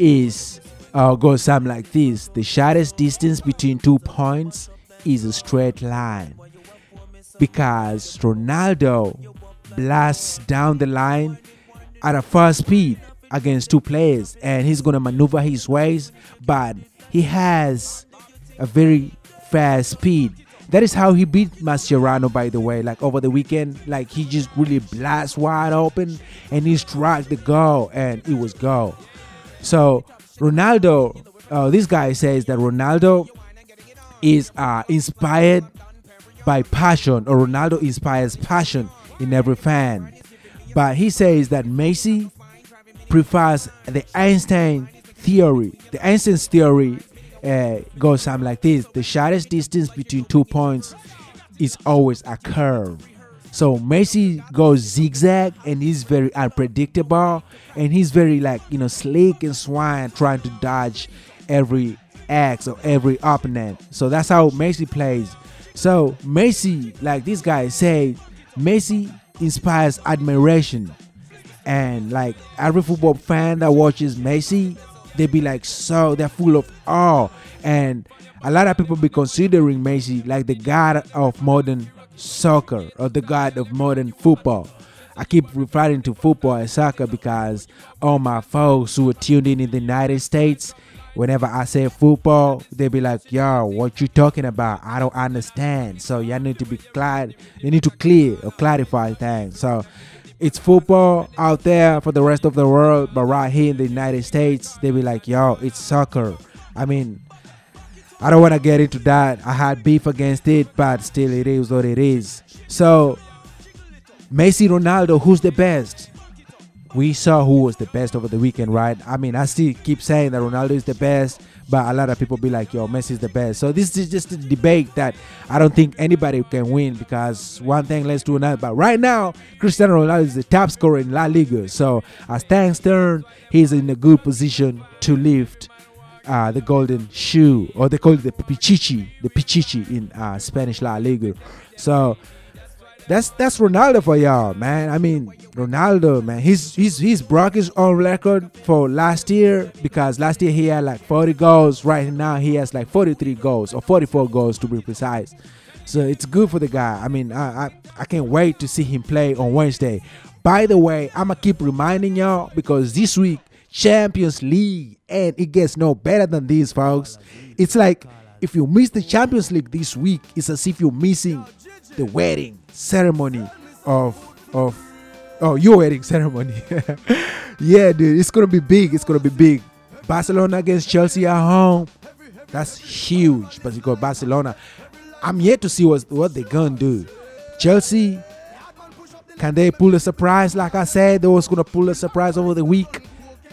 goes something like this: the shortest distance between 2 points is a straight line, because Ronaldo blasts down the line at a fast speed against two players, and he's going to maneuver his ways, but he has a very fast speed. That is how he beat Mascherano, by the way. Like over the weekend, like he just really blasts wide open and he struck the goal, and it was goal. So Ronaldo, this guy says that Ronaldo is inspired by passion, or Ronaldo inspires passion in every fan. But he says that Messi prefers the Einstein theory. The Einstein's theory goes something like this: the shortest distance between 2 points is always a curve. So Messi goes zigzag, and he's very unpredictable, and he's very slick and swine, trying to dodge every axe or every opponent. So that's how Messi plays. So Messi, like this guy said, Messi inspires admiration, and like every football fan that watches Messi, they be like, so they're full of awe, and a lot of people be considering Messi like the god of modern soccer or the god of modern football. I keep referring to football as soccer because all my folks who are tuned in the United States, whenever I say football, they be like, yo, what you talking about? I don't understand. So y'all need to be clear. You need to clear or clarify things. So it's football out there for the rest of the world, but right here in the United States, they be like, yo, it's soccer. I mean, I don't want to get into that. I had beef against it, but still it is what it is. So Messi, Ronaldo, who's the best? We saw who was the best over the weekend, right? I mean, I still keep saying that Ronaldo is the best, but a lot of people be like, yo, Messi is the best. So this is just a debate that I don't think anybody can win, because one thing leads to another. But right now, Cristiano Ronaldo is the top scorer in La Liga. So as things turn, he's in a good position to lift the golden shoe, or they call it the Pichichi in Spanish La Liga. So that's Ronaldo for y'all, man. I mean, Ronaldo, man, he's broke his own record for last year, because last year he had like 40 goals. Right now he has like 43 goals, or 44 goals to be precise. So it's good for the guy. I mean, I can't wait to see him play on Wednesday. By the way, I'm gonna keep reminding y'all, because this week Champions League, and it gets no better than this, folks. It's like if you miss the Champions League this week, it's as if you're missing the wedding ceremony of your wedding ceremony. Yeah, dude, it's gonna be big. Barcelona against Chelsea at home, that's huge. But you got Barcelona. I'm yet to see what they gonna do. Chelsea, can they pull a surprise? Like I said, they was gonna pull a surprise over the week.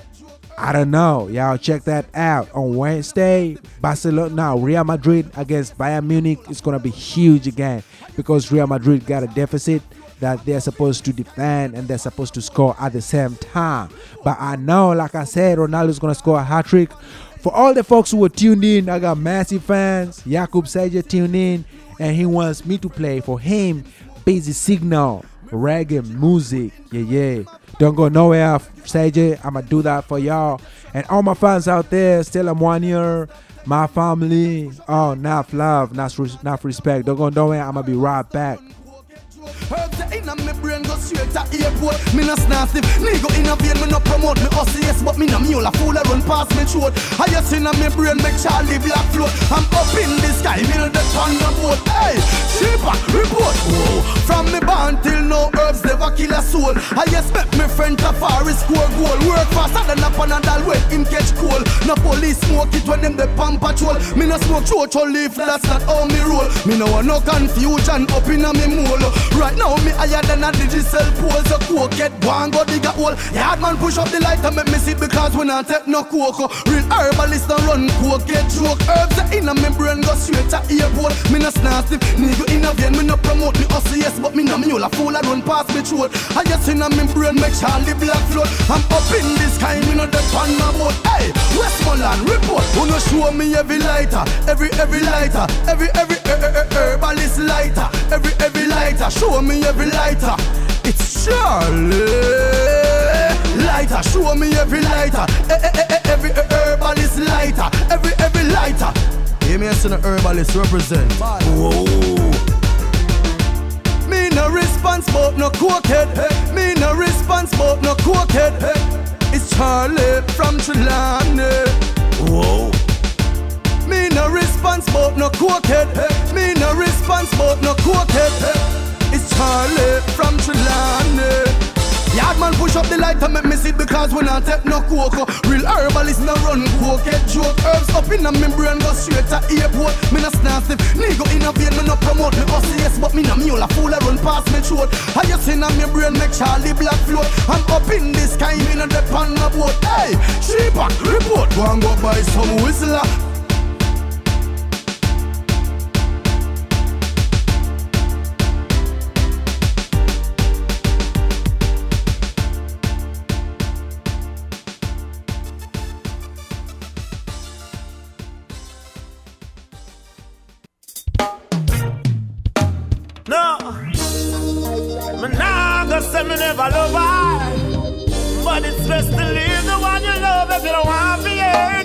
I don't know. Y'all check that out on Wednesday. Real Madrid against Bayern Munich is going to be huge again, because Real Madrid got a deficit that they're supposed to defend and they're supposed to score at the same time. But I know, like I said, Ronaldo's going to score a hat-trick. For all the folks who were tuned in, I got massive fans. Jakub Seja tuned in, and he wants me to play for him Busy Signal reggae music. Yeah. Don't go nowhere, Seja. I'ma do that for y'all. And all my fans out there, still I'm 1 year. My family, enough love, enough respect. Don't go nowhere, I'ma be right back. Herbs in my brain go straight to airport. Me no snazzy, me go in a vein, me no promote me OCS, but me no mule a fool a run past me throat. Highest in my brain make Charlie Black float. I'm up in the sky, me the thunderbolt. Hey, cheaper report. Whoa. From me born till now, herbs never kill a soul. I expect me friend Tafari score goal. Work faster than a panadol when him catch cold. No police smoke it when them the pump patrol. Me no smoke chocho leaf, that's not how me roll. Me no want no confusion up in a me mole. Right now me higher than a digital pole. So coke get one go dig a hole. Yard man push up the light and make me see, because we not take no coke. Real herbalist don't run coke get choke. Herbs in a me brain go straight to airport. Me no snazzy, nigga in a vein, me no promote me OCS, but me no mule a fool a run past me throat. I just in a me brain make Charlie Black float. I'm up in the sky, me no dead on my boat. Hey, Westmoreland report. Who no show me every lighter, every lighter, every herbalist lighter, every lighter. Show me every lighter. It's Charlie lighter. Show me every lighter. Every herbalist lighter. Every lighter. Give me a son of herbalist represent. Whoa. Me no response but no cokehead. Me no response but no cokehead. It's Charlie from Trelawny. Whoa. Me no response but no cokehead. Me no response but no cokehead. It's Charlie from Trelawny. Yardman push up up the light and make me see because we not take no cocoa. Real herbalist no run coke, get joke. Herbs up in a me brain go straight to airport. Me no snazzy, nigga innovate, me no promote. Me OCS but me no mule, a fool a run past me throat. I just in a me brain make Charlie Black float. I'm up in the sky, me no dep on a boat. Hey, she back report, go and go buy some whistler. No, me nah go say me never love her, but it's best to leave the one you love if you don't want to be hurt.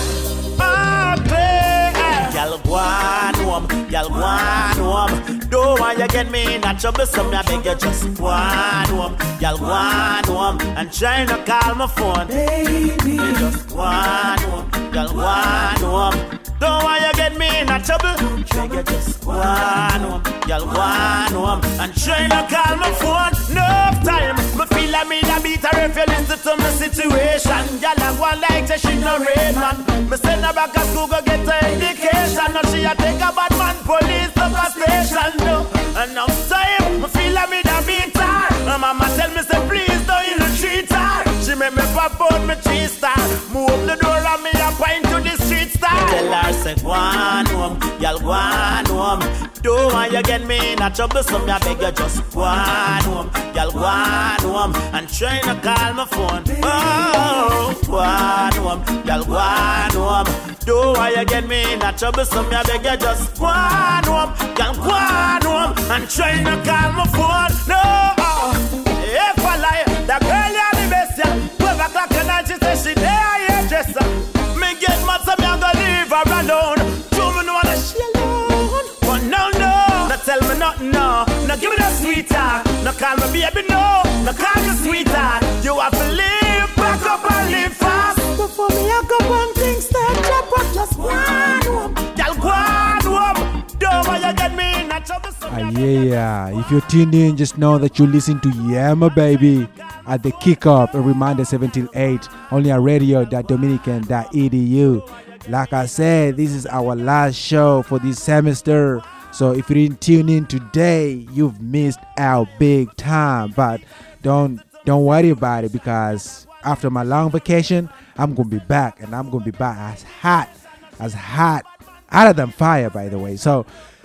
Y'all go on home, y'all go on home. Don't want you get me in a trouble, so me I beg you just go on home. Y'all go on home and try to call my phone. Baby, you just go on home, y'all go on home. Don't want you get me in a trouble, beg you just go on home. Y'all go on home and try to call my phone. No time, me feel like me da beat her if you listen to my situation. Y'all a go like say she no red man. Me send her back to school go get her education. Now she a take a bad man police up a station. No, and now time, me feel like me da beat her. And mama tell me say please don't ill treat her. She make me pop out me 3-star. Move the door and me a point to the street star. Tell her say go on home, y'all go on home. Don't want you get me in a trouble, so me I beg you just go on home. Y'all go on home and try to call my phone. Oh, go on home, y'all go on home. Don't want you get me in a trouble, so me I beg you just go on home. Y'all go on home and try to call my phone. No, if I lie, the girl you the best, yeah. 12 o'clock at night, she says she there, I dresser. Me get mad, so me I go leave her alone. Two me know that she alone. But no, no tell me nothing, no. No give me that sweetheart. No call me baby, no. No call me sweetheart. You have to live back up and live fast. Before me I go on things start drop up, just one home. Y'all go on home. Don't want you get me in a trouble. Yeah. If you're tuned in, just know that you listen to Yama Baby at the kickoff every Monday 17-8 only on radio.dominican.edu. Like I said, this is our last show for this semester. So if you didn't tune in today, you've missed out big time. But don't worry about it, because after my long vacation, I'm gonna be back, and I'm gonna be back as hot, hotter than fire, by the way. So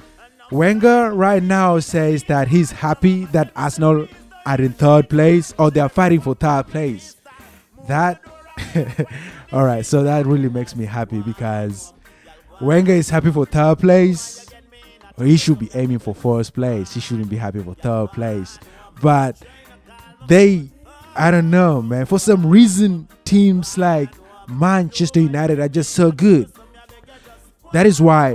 Wenger right now says that he's happy that Arsenal are in third place, or they are fighting for third place. That all right, so that really makes me happy, because Wenger is happy for third place. Or he should be aiming for first place. He shouldn't be happy for third place. But I don't know, man. For some reason, teams like Manchester United are just so good. That is why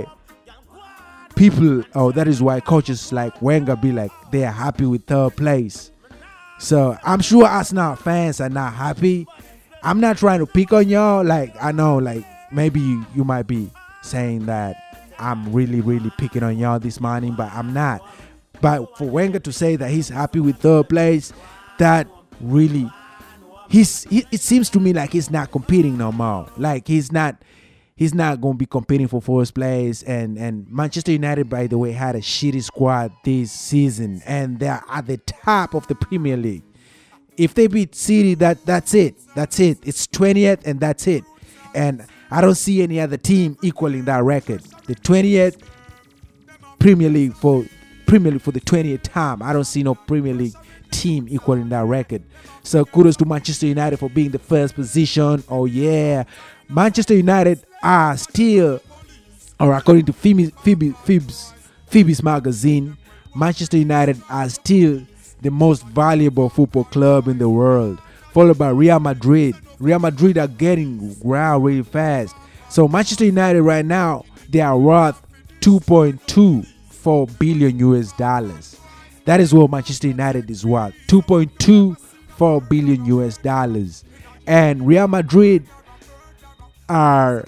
coaches like Wenger be like, they are happy with third place. So I'm sure Arsenal fans are not happy. I'm not trying to pick on y'all. Like, I know, like, maybe you might be saying that I'm really, really picking on y'all this morning, but I'm not. But for Wenger to say that he's happy with third place, that really, it seems to me like he's not competing no more. Like he's not going to be competing for first place. And Manchester United, by the way, had a shitty squad this season, and they're at the top of the Premier League. If they beat City, that's it. It's 20th, and that's it. And I don't see any other team equaling that record. The 20th Premier League for the 20th time. I don't see no Premier League team equaling that record. So kudos to Manchester United for being the first position. Oh yeah, Manchester United are still, or according to Phoebe's magazine, Manchester United are still the most valuable football club in the world, followed by Real Madrid. Real Madrid are getting around really fast. So Manchester United right now, they are worth $2.24 billion US. That is what Manchester United is worth, $2.24 billion US. And Real Madrid they are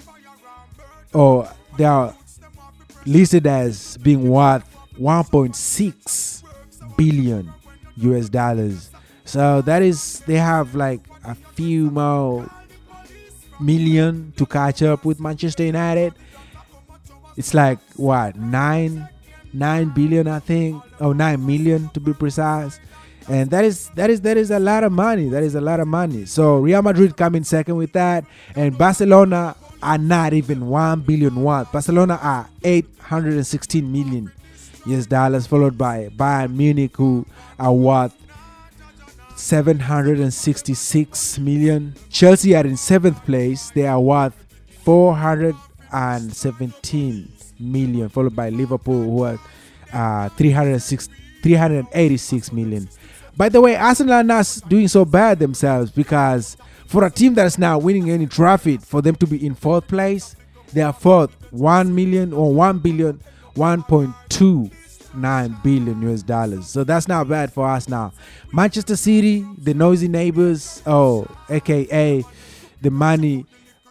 listed as being worth $1.6 billion US. So that is, they have like a few more million to catch up with Manchester United. It's like what, 9 billion, I think, or 9 million to be precise. And that is a lot of money. That is a lot of money. So Real Madrid come in second with that, and Barcelona are not even $1 billion worth. Barcelona are $816 million US, followed by Bayern Munich, who are worth $766 million. Chelsea are in 7th place. They are worth $417 million, followed by Liverpool, who are $386 million. By the way, Arsenal are not doing so bad themselves, because for a team that's not winning any trophy, for them to be in 4th place, they are 4th, $1.29 billion US. So that's not bad for us now. Manchester City, the noisy neighbors, aka the money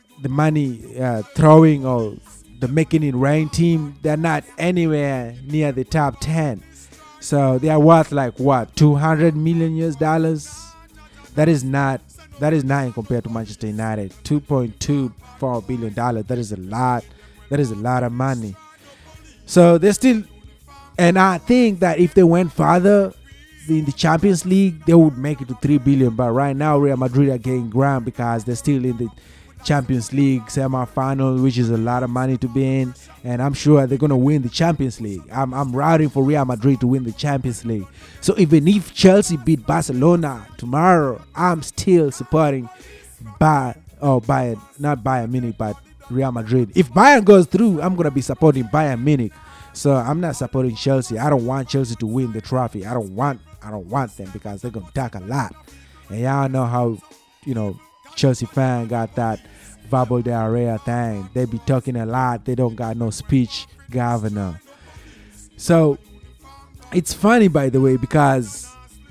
throwing or the making it rain team, they're not anywhere near the top 10. So they are worth like what, $200 million US. That is not compared to Manchester United. $2.24 billion. That is a lot. That is a lot of money. So they're still, and I think that if they went farther in the Champions League, they would make it to $3 billion. But right now, Real Madrid are getting ground because they're still in the Champions League semi-final, which is a lot of money to be in, and I'm sure they're gonna win the Champions League. I'm rooting for Real Madrid to win the Champions League. So even if Chelsea beat Barcelona tomorrow, I'm still supporting Bayern, not Bayern Munich, but Real Madrid. If Bayern goes through, I'm gonna be supporting Bayern Munich. So I'm not supporting Chelsea. I don't want Chelsea to win the trophy. I don't want them, because they're gonna talk a lot, and y'all know how, Chelsea fan got that verbal diarrhea thing. They be talking a lot. They don't got no speech governor. So it's funny, by the way, because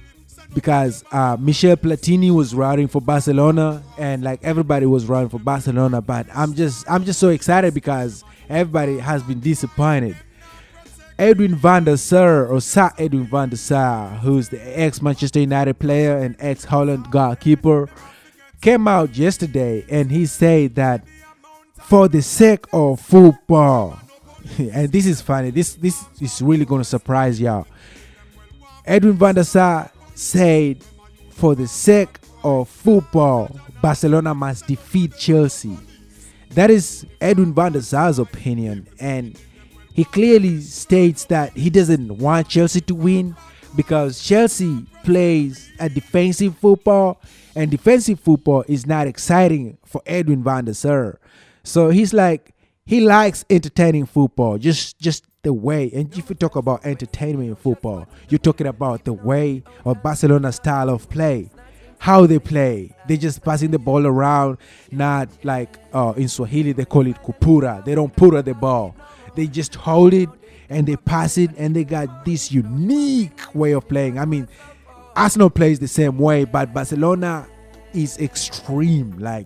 Michel Platini was rooting for Barcelona, and like everybody was rooting for Barcelona, but I'm just so excited because everybody has been disappointed. Edwin van der Sar, or Sir Edwin van der Sar, who's the ex-Manchester United player and ex-Holland goalkeeper, came out yesterday and he said that for the sake of football, and this is funny, this is really going to surprise y'all. Edwin van der Sar said, for the sake of football, Barcelona must defeat Chelsea. That is Edwin van der Sar's opinion, and he clearly states that he doesn't want Chelsea to win because Chelsea plays a defensive football, and defensive football is not exciting for Edwin van der Sar. So he's like, he likes entertaining football, just the way. And if you talk about entertainment in football, you're talking about the way of Barcelona's style of play, how they play. They just passing the ball around, not like in Swahili they call it kupura. They don't pura the ball. They just hold it and they pass it, and they got this unique way of playing. I mean, Arsenal plays the same way, but Barcelona is extreme. Like,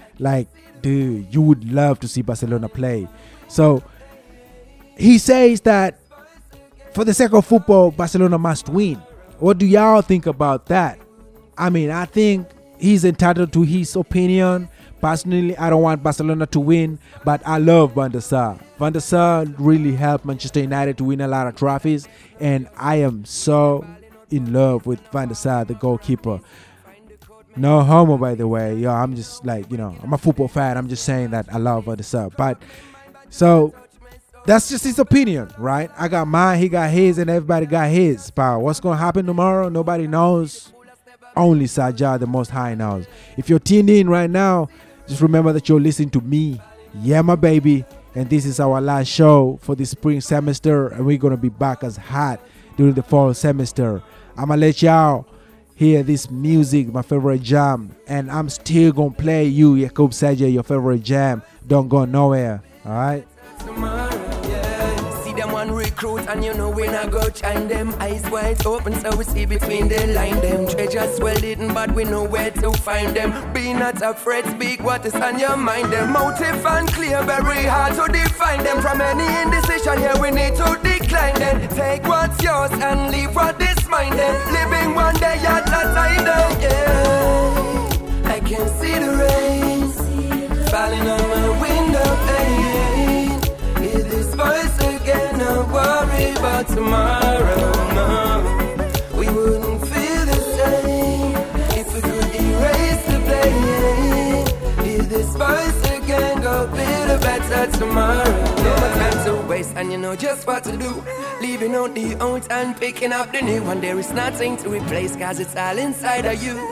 dude, you would love to see Barcelona play. So he says that for the sake of football, Barcelona must win. What do y'all think about that? I mean, I think he's entitled to his opinion. Personally, I don't want Barcelona to win, but I love Van der Sar. Van der Sar really helped Manchester United to win a lot of trophies, and I am so in love with Van der Sar, the goalkeeper. No homo, by the way. Yo, I'm just like, I'm a football fan. I'm just saying that I love Van der Sar. But so that's just his opinion, right? I got mine, he got his, and everybody got his. But what's going to happen tomorrow? Nobody knows. Only Sajah, the Most High, knows. If you're tuned in right now, just remember that you're listening to me, yeah, my baby, and this is our last show for the spring semester, and we're gonna be back as hot during the fall semester. I'ma let y'all hear this music, my favorite jam, and I'm still gonna play you, Yakub Sajah, your favorite jam. Don't go nowhere, all right? Recruit, and we not go chime them. Eyes wide open, so we see between the line them. Treasures well hidden, but we know where to find them. Be not afraid, speak what is on your mind. Them motive and clear, very hard to define them. From any indecision, here we need to declare decline then. Take what's yours and leave what is mine then. Living one day at a time then, yeah. I can see the rain falling on my window pane. Hear this voice again, don't worry about tomorrow, no. We wouldn't feel the same if we could erase the blame. Hear this voice again, go build a better tomorrow. No more time to waste and you know just what to do. Leaving out the old and picking up the new one. There is nothing to replace cause it's all inside of you.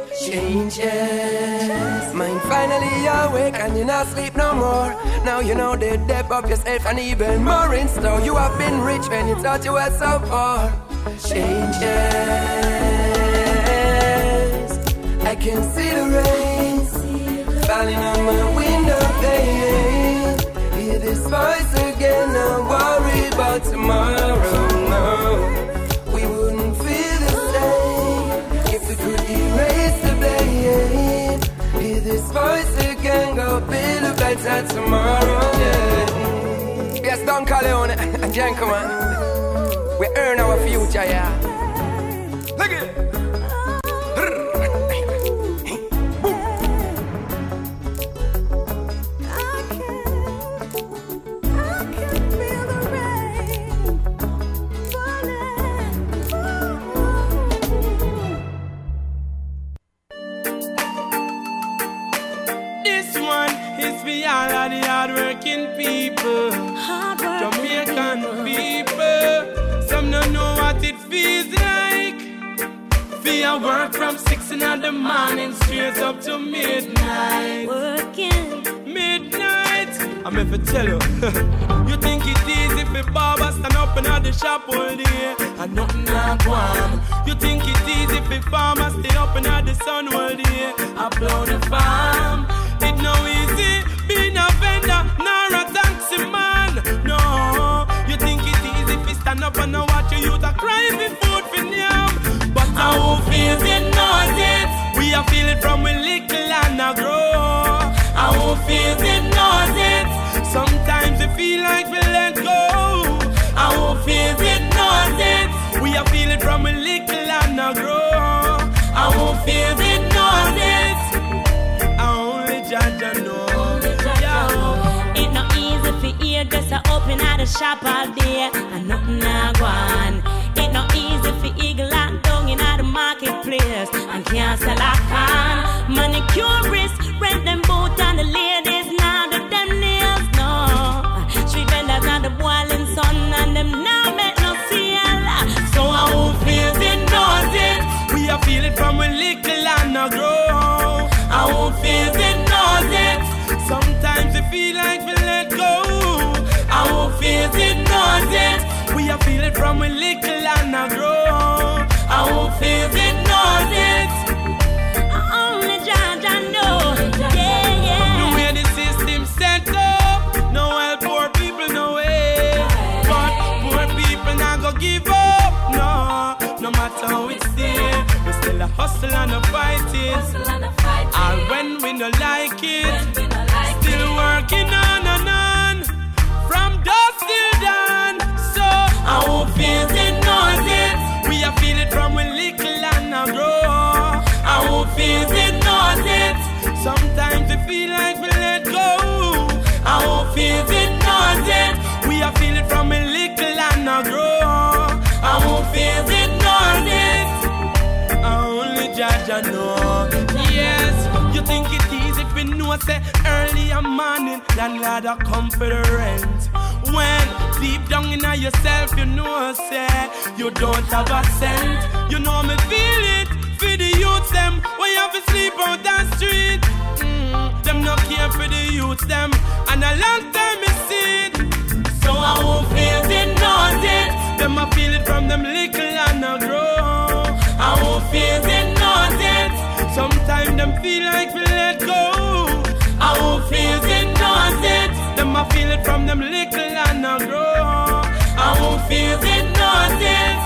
Changes. Mind finally awake and you not sleep no more. Now you know the depth of yourself and even more in store. You have been rich when you thought you were so poor. Changes. I can see the rain falling on my window pane. Hear this voice again, don't worry about tomorrow, no. We wouldn't feel the same if we could erase the blame. Hear this voice again, go build a better tomorrow, yeah. Yes, Don Corleone and Gentleman, we earn our future, yeah. Look at it. All of the hard-working people, Jamaican people. Some don't know what it feels like. Feel work from 6 in the morning straight up to midnight. Working midnight. I'm here to tell you. You think it's easy for barber stand up in the shop all day and nothing like one. You think it's easy for farmers stay up in the sun all day and plow the farm. It's no easy being a vendor, nor a taxi man. No, you think it's easy if you stand up and watch your youth a cry for food for them. But how feels it knows it. We are feeling from we little and a grow. How feels it knows it. Sometimes we feel like we let go. How feels it knows it. We are feeling from we little and a grow. How feels it knows it. Judge I know. It's not easy for you just to open at the shop all day and nothing I want. It's not easy for eagle and down in the marketplace and can't sell a can. Manicurists rent them both and the ladies now the them nails. No, street vendors now the boiling sun and them now make no sale. So I won't feel it, knows it. We are feeling from a little and a grow. I won't feel it, knows it. Sometimes we feel like we let go. I won't feel it, knows it. We are feeling from a little and a grow. I won't feel it, knows it. Only judge I know. Yeah, yeah. The way the system set up, no help poor people, no way. But poor people not go give up. No matter how it's there, we still a hustle and a fighting. And when we don't like it, still working on and on, from dusk till dawn. So I won't feel it, knows it. We are feeling from a little and a grow. I won't feel it, knows it. Sometimes we feel like we let go. I won't feel it, knows it. We are feeling from a little and a grow. I won't feel it, knows it. Only judge I know. Yes, you think it's easy if you know say early in morning landlord a come for the rent. When deep down in yourself you know say you don't have a cent. You know me feel it for the youth them when you have to sleep out the street. Them not care for the youth them and a long time me see it. So I won't feel it, knows it. Them I feel it from them little and a grow. I won't feel it, knows it. Sometimes them feel like we let go. I won't feel it, knows it. Them I feel it from them little and a grow. I won't feel it, knows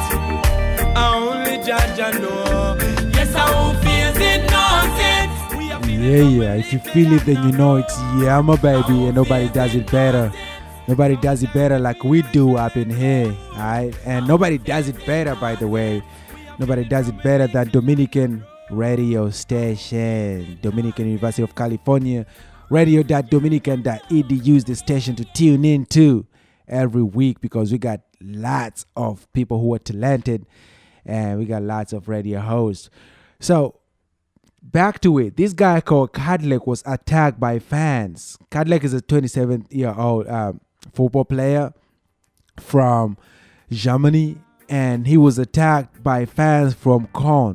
it. I only judge I know. Yes, I won't feel it, knows it. Yeah. If you feel it, then you know it's yeah, my baby, and nobody does it better. Nobody does it better like we do up in here, alright? And nobody does it better, by the way. Nobody does it better than Dominican radio station, Dominican University of California, radio.dominican.edu is the station to tune in to every week, because we got lots of people who are talented and we got lots of radio hosts. So back to it. This guy called Kadlec was attacked by fans. Kadlec is a 27-year-old football player from Germany, and he was attacked by fans from Caen.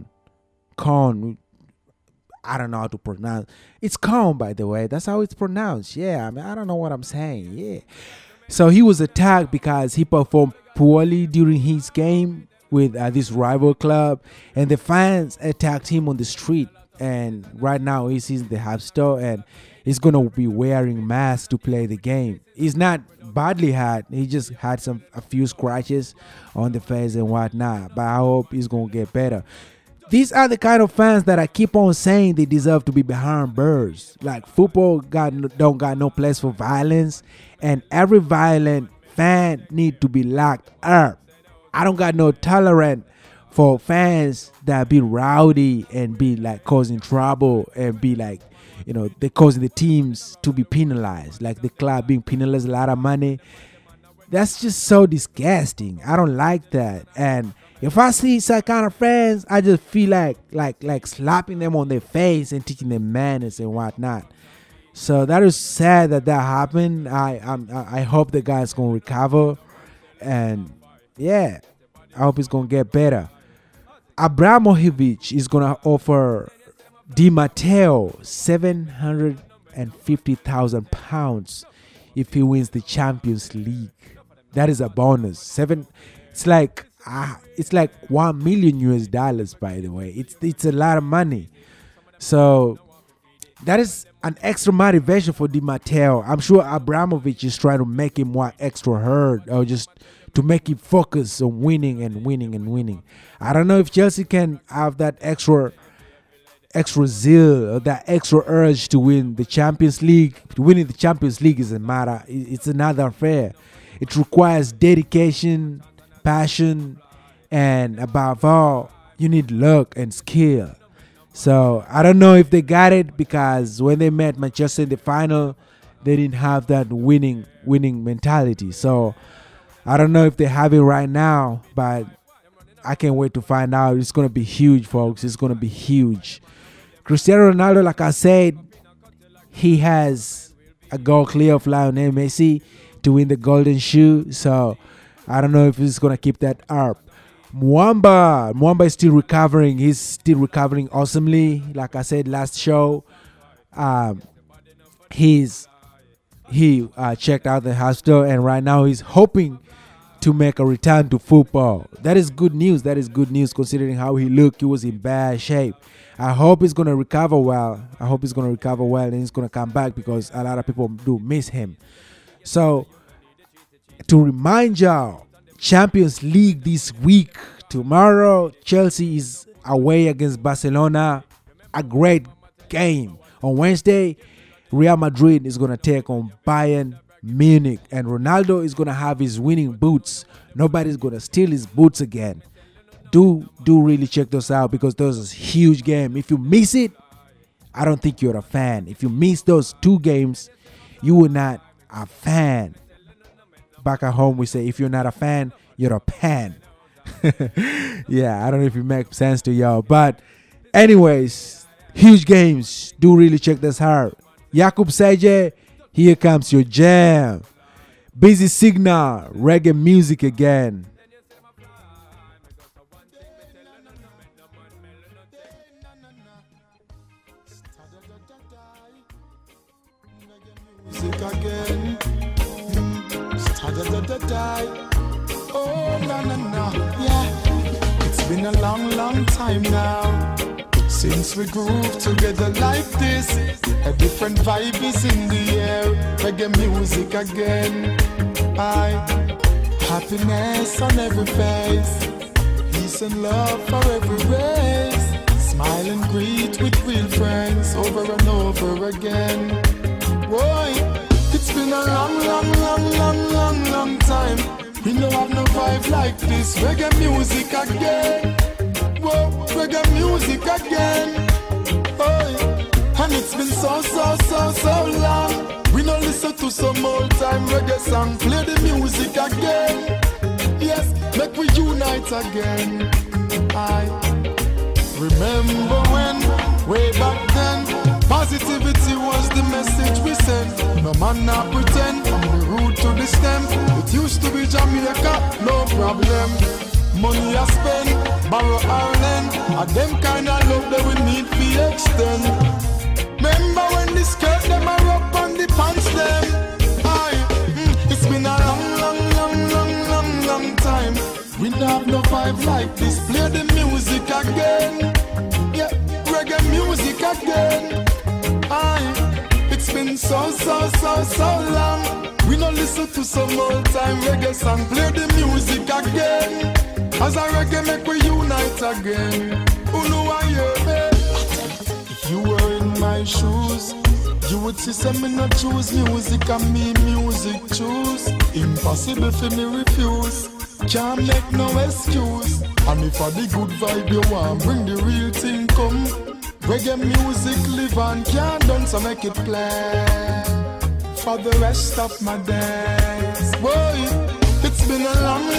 I don't know how to pronounce. It's Caen, by the way. That's how it's pronounced. Yeah, I mean, I don't know what I'm saying. Yeah. So he was attacked because he performed poorly during his game with this rival club, and the fans attacked him on the street. And right now he's in the half store, and he's gonna be wearing masks to play the game. He's not badly hurt. He just had a few scratches on the face and whatnot. But I hope he's gonna get better. These are the kind of fans that I keep on saying they deserve to be behind bars. Like, football don't got no place for violence, and every violent fan need to be locked up. I don't got no tolerance for fans that be rowdy and be like causing trouble and be like, you know, they're causing the teams to be penalized, like the club being penalized a lot of money. That's just so disgusting. I don't like that. And if I see such kind of friends, I just feel like slapping them on their face and teaching them manners and whatnot. So that is sad that happened. I hope the guy's gonna recover, and yeah, I hope he's gonna get better. Abramovich is gonna offer Di Matteo £750,000 if he wins the Champions League. That is a bonus. It's like $1 million, by the way. It's a lot of money. So that is an extra motivation for Di Matteo. I'm sure Abramovich is trying to make him work extra hard, or just to make him focus on winning and winning and winning. I don't know if Chelsea can have that extra zeal, or that extra urge to win the Champions League. Winning the Champions League is a matter. It's another affair. It requires dedication, passion, and above all, you need luck and skill. So I don't know if they got it, because when they met Manchester in the final, they didn't have that winning mentality. So I don't know if they have it right now, but I can't wait to find out. It's going to be huge, folks. It's going to be huge. Cristiano Ronaldo, like I said, he has a goal clear of Lionel Messi to win the golden shoe. So I don't know if he's going to keep that up. Mwamba is still recovering. He's still recovering awesomely. Like I said last show, he checked out the hospital, and right now he's hoping to make a return to football. That is good news. That is good news, considering how he looked. He was in bad shape. I hope he's going to recover well. And he's going to come back, because a lot of people do miss him. So, to remind y'all, Champions League this week. Tomorrow, Chelsea is away against Barcelona. A great game. On Wednesday, Real Madrid is going to take on Bayern Munich, and Ronaldo is going to have his winning boots. Nobody's going to steal his boots again. Do really check those out, because those is huge game. If you miss it, I don't think you're a fan. If you miss those two games, you are not a fan. Back at home, we say, if you're not a fan, you're a pan. Yeah, I don't know if it makes sense to y'all, but anyways, huge games. Do really check this out. Jakub Seje, here comes your jam. Busy Signal, reggae music again. Music again. Oh, na na na, yeah. It's been a long time now since we groove together like this. A different vibe is in the air. Reggae music again. Happiness on every face, peace and love for every race. Smile and greet with real friends over and over again. Boy, it's been a long vibe like this. Reggae music again. Whoa, reggae music again. Oh, and it's been so long. We don't listen to some old time reggae song. Play the music again. Yes, make we unite again. I remember when, way back then, positivity was the message we sent. No man not pretend, from the root to the stem. It used to be Jamaica, no problem. Money I spend, borrow or lend. And them kind of love that we need to extend. Remember when the skirt them are up on the pants them. It's been a long time. We don't have no vibe like this. Play the music again. Yeah, reggae music again. It's been so long. We don't listen to some old time reggae song. Play the music again. As a reggae make we unite again. Who know I hear me? If you were in my shoes, you would see some me not choose music and me music choose. Impossible for me refuse. Can't make no excuse. And if I the good vibe you want, bring the real thing come. Reggae music live and can't done, so make it play for the rest of my days. Boy, it's been a long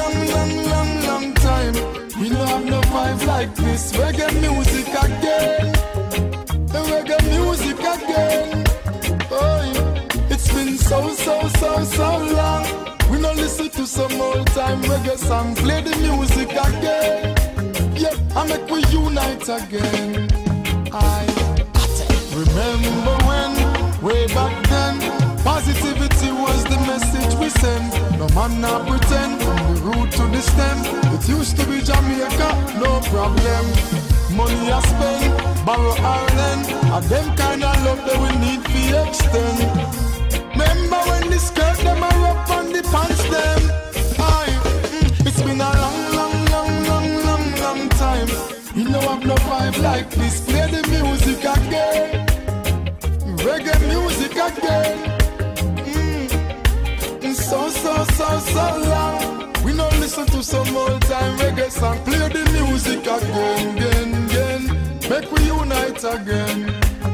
time. We don't have no vibe like this. Reggae music again. Reggae music again. Oh, it's been so long. We don't listen to some old time reggae song. Play the music again. Yeah, I make we unite again. I remember when, way back then, positivity was the message we sent. No man not pretend, from the root to the stem. It used to be Jamaica, no problem. Money I spend, borrow or lend. And them kind of love that we need to extend. Remember when the skirt them are up on the pants them. It's been a long time. We don't have no vibe like this. Play the music again. Reggae music again. So long. We don't listen to some old time reggae song. Play the music again. Make we unite again.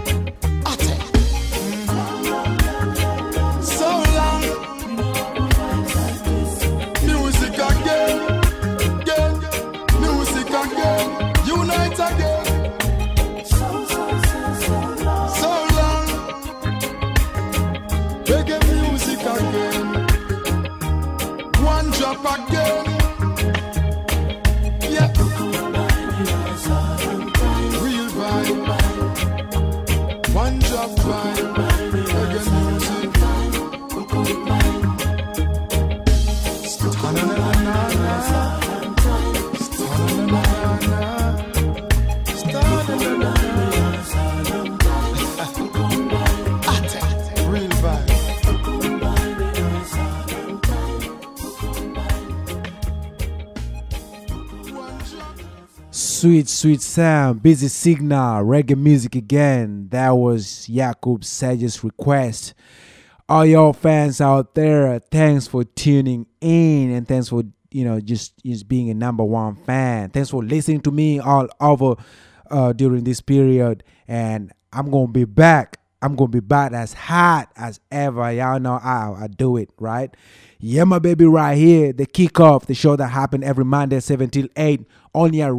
So long. Music again. Music again. Unite again. So long. Reggae music again. One drop again. Yeah. Real vibe. One drop vibe. Reggae music. Real vibe. Sweet sound, busy signal, reggae music again. That was Yakub Sage's request. All y'all fans out there, thanks for tuning in, and thanks for just being a number one fan. Thanks for listening to me all over during this period, and I'm gonna be back. I'm gonna be back as hot as ever. Y'all know how I do it, right? Yeah, my baby, right here, the kickoff, the show that happened every Monday 7 till 8 only at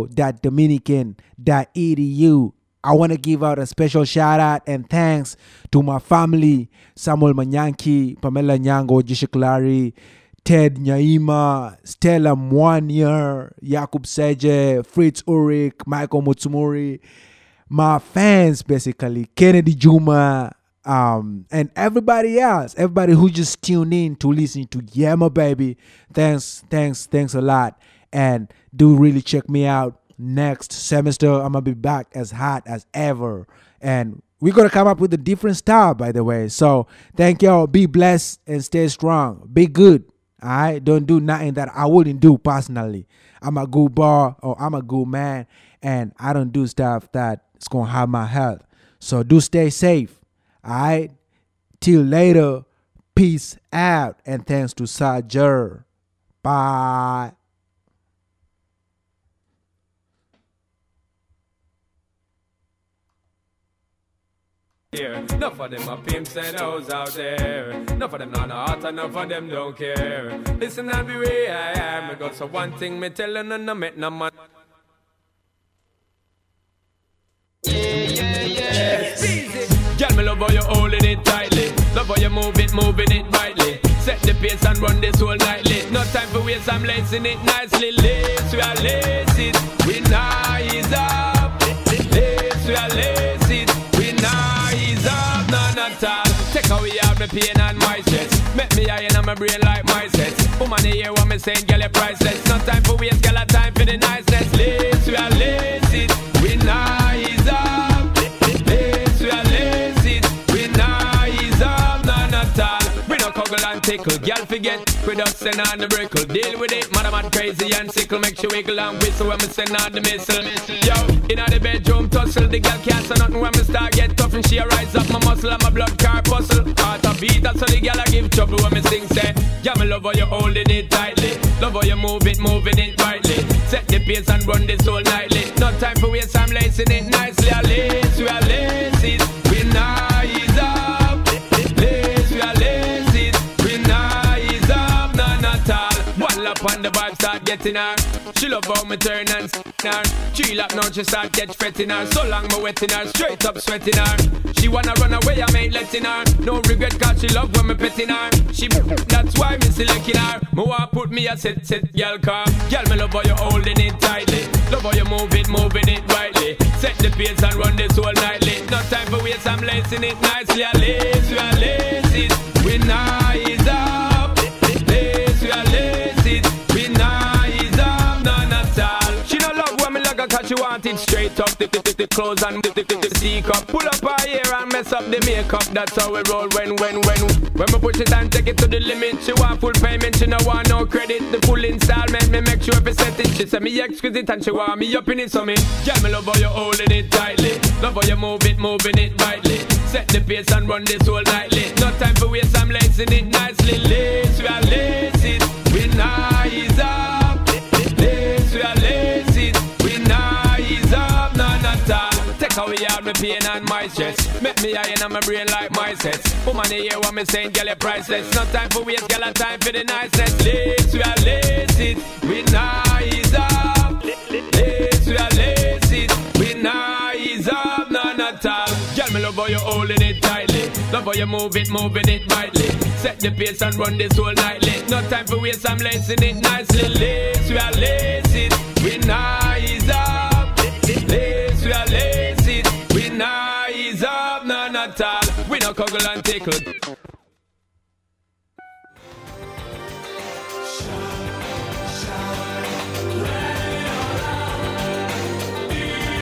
radio.dominican.edu. I want to give out a special shout out and thanks to my family, Samuel Manyanki, Pamela Nyango, Jishiklari, Ted Nyaima, Stella Mwanier, Yakub Seje, Fritz Ulrich, Michael Mutsumuri, my fans basically, Kennedy Juma, and everybody else, everybody who just tuned in to listen to Yama Baby. Thanks a lot. And do really check me out next semester. I'm gonna be back as hot as ever, and we're gonna come up with a different style, by the way. So thank y'all. Be blessed and stay strong. Be good. Alright, don't do nothing that I wouldn't do personally. I'm a good boy or I'm a good man, and I don't do stuff that's gonna harm my health. So do stay safe. Alright, till later. Peace out, and thanks to Sajer. Bye. Enough of them are pimps and hoes out there. Enough of them not hot, enough of them don't care. Listen and be where I am. I got so one thing me tellin' and I met no man. Girl, me love how you holding it tightly. Love how you moving it rightly. Set the pace and run this whole nightly. No time for waste, I'm lacing it nicely. Lace, we are lace it. We nice up. Lace, we are lace it. We nice up. None at all. Take away all my pain and my stress. Make me iron on my brain like my sets. Woman, you hear what me saying, girl, you're priceless. No time for waste, girl, a time for the niceness. Lace, we are lace it. We nice up. Lace, we are lace it. We nice up. None at all. We no cuddle and tickle. Girl, forget. With us send on the brickle. Deal with it. Mad, mad, crazy and sickle. Make sure wiggle and whistle when me send on the missile. Yo, in the bedroom tussle. The girl can't say nothing when me start get tough. And she rise up my muscle and my blood car bustle. Heart a beat. That's how the girl I give trouble when me sing say. Yeah, me love how you holding it tightly. Love how you moving it rightly. Set the pace and run this whole nightly. No time for waste, I'm lacing it nicely. I lace, we are lace it. We nice up. Lace, we are lace it. We nice up. None at all. One lap on the vibe start getting her. She love how me turn and her. 3 lap now she start get fretting her. So long me wetting her, straight up sweating her. She wanna run away, I ain't letting her. No regret cause she love when me petting her. She that's why me selecting her. Me want put me a set girl car. Girl me love how you holding it tightly. Love how you moving it rightly. Set the pace and run this whole nightly. No time for waste, I'm lacing it nicely. I lace, we are lace it. We nice up. Lace, we are lace it. We nice up. None at all. She no love when me like her cause she want it straight up. The clothes and the seek up. Pull up her hair and mess up the makeup. That's how we roll when we push it and take it to the limit. She want full payment, she no want no credit. The full installment, me make sure every set it. She say me exquisite and she want me up in it. So me, girl, me love how you holding it tightly. Love how you moving it rightly. Set the pace and run this whole nightly. No time for waste, I'm lacing it nicely. Lace, we are lace it. We nice up. Lace, we are lace it. We nice up. None at all. Take away all my pain and my stress. Make me iron on my brain like my sets. Woman, you hear what me saying, girl, you're priceless. No time for waste, girl, a time for the niceness. Lace, we are lace it. We nice up. Lace, we are lace it. We nice up. None at all. Girl, me love how you holding it tightly. Love how you moving it rightly. Set the pace and run this whole nightly. No time for waste, I'm lacing it nicely. Lace, we are lace it. We nice up. Lace, we are lace it. We nice up. None at all. We no cuddle and tickle.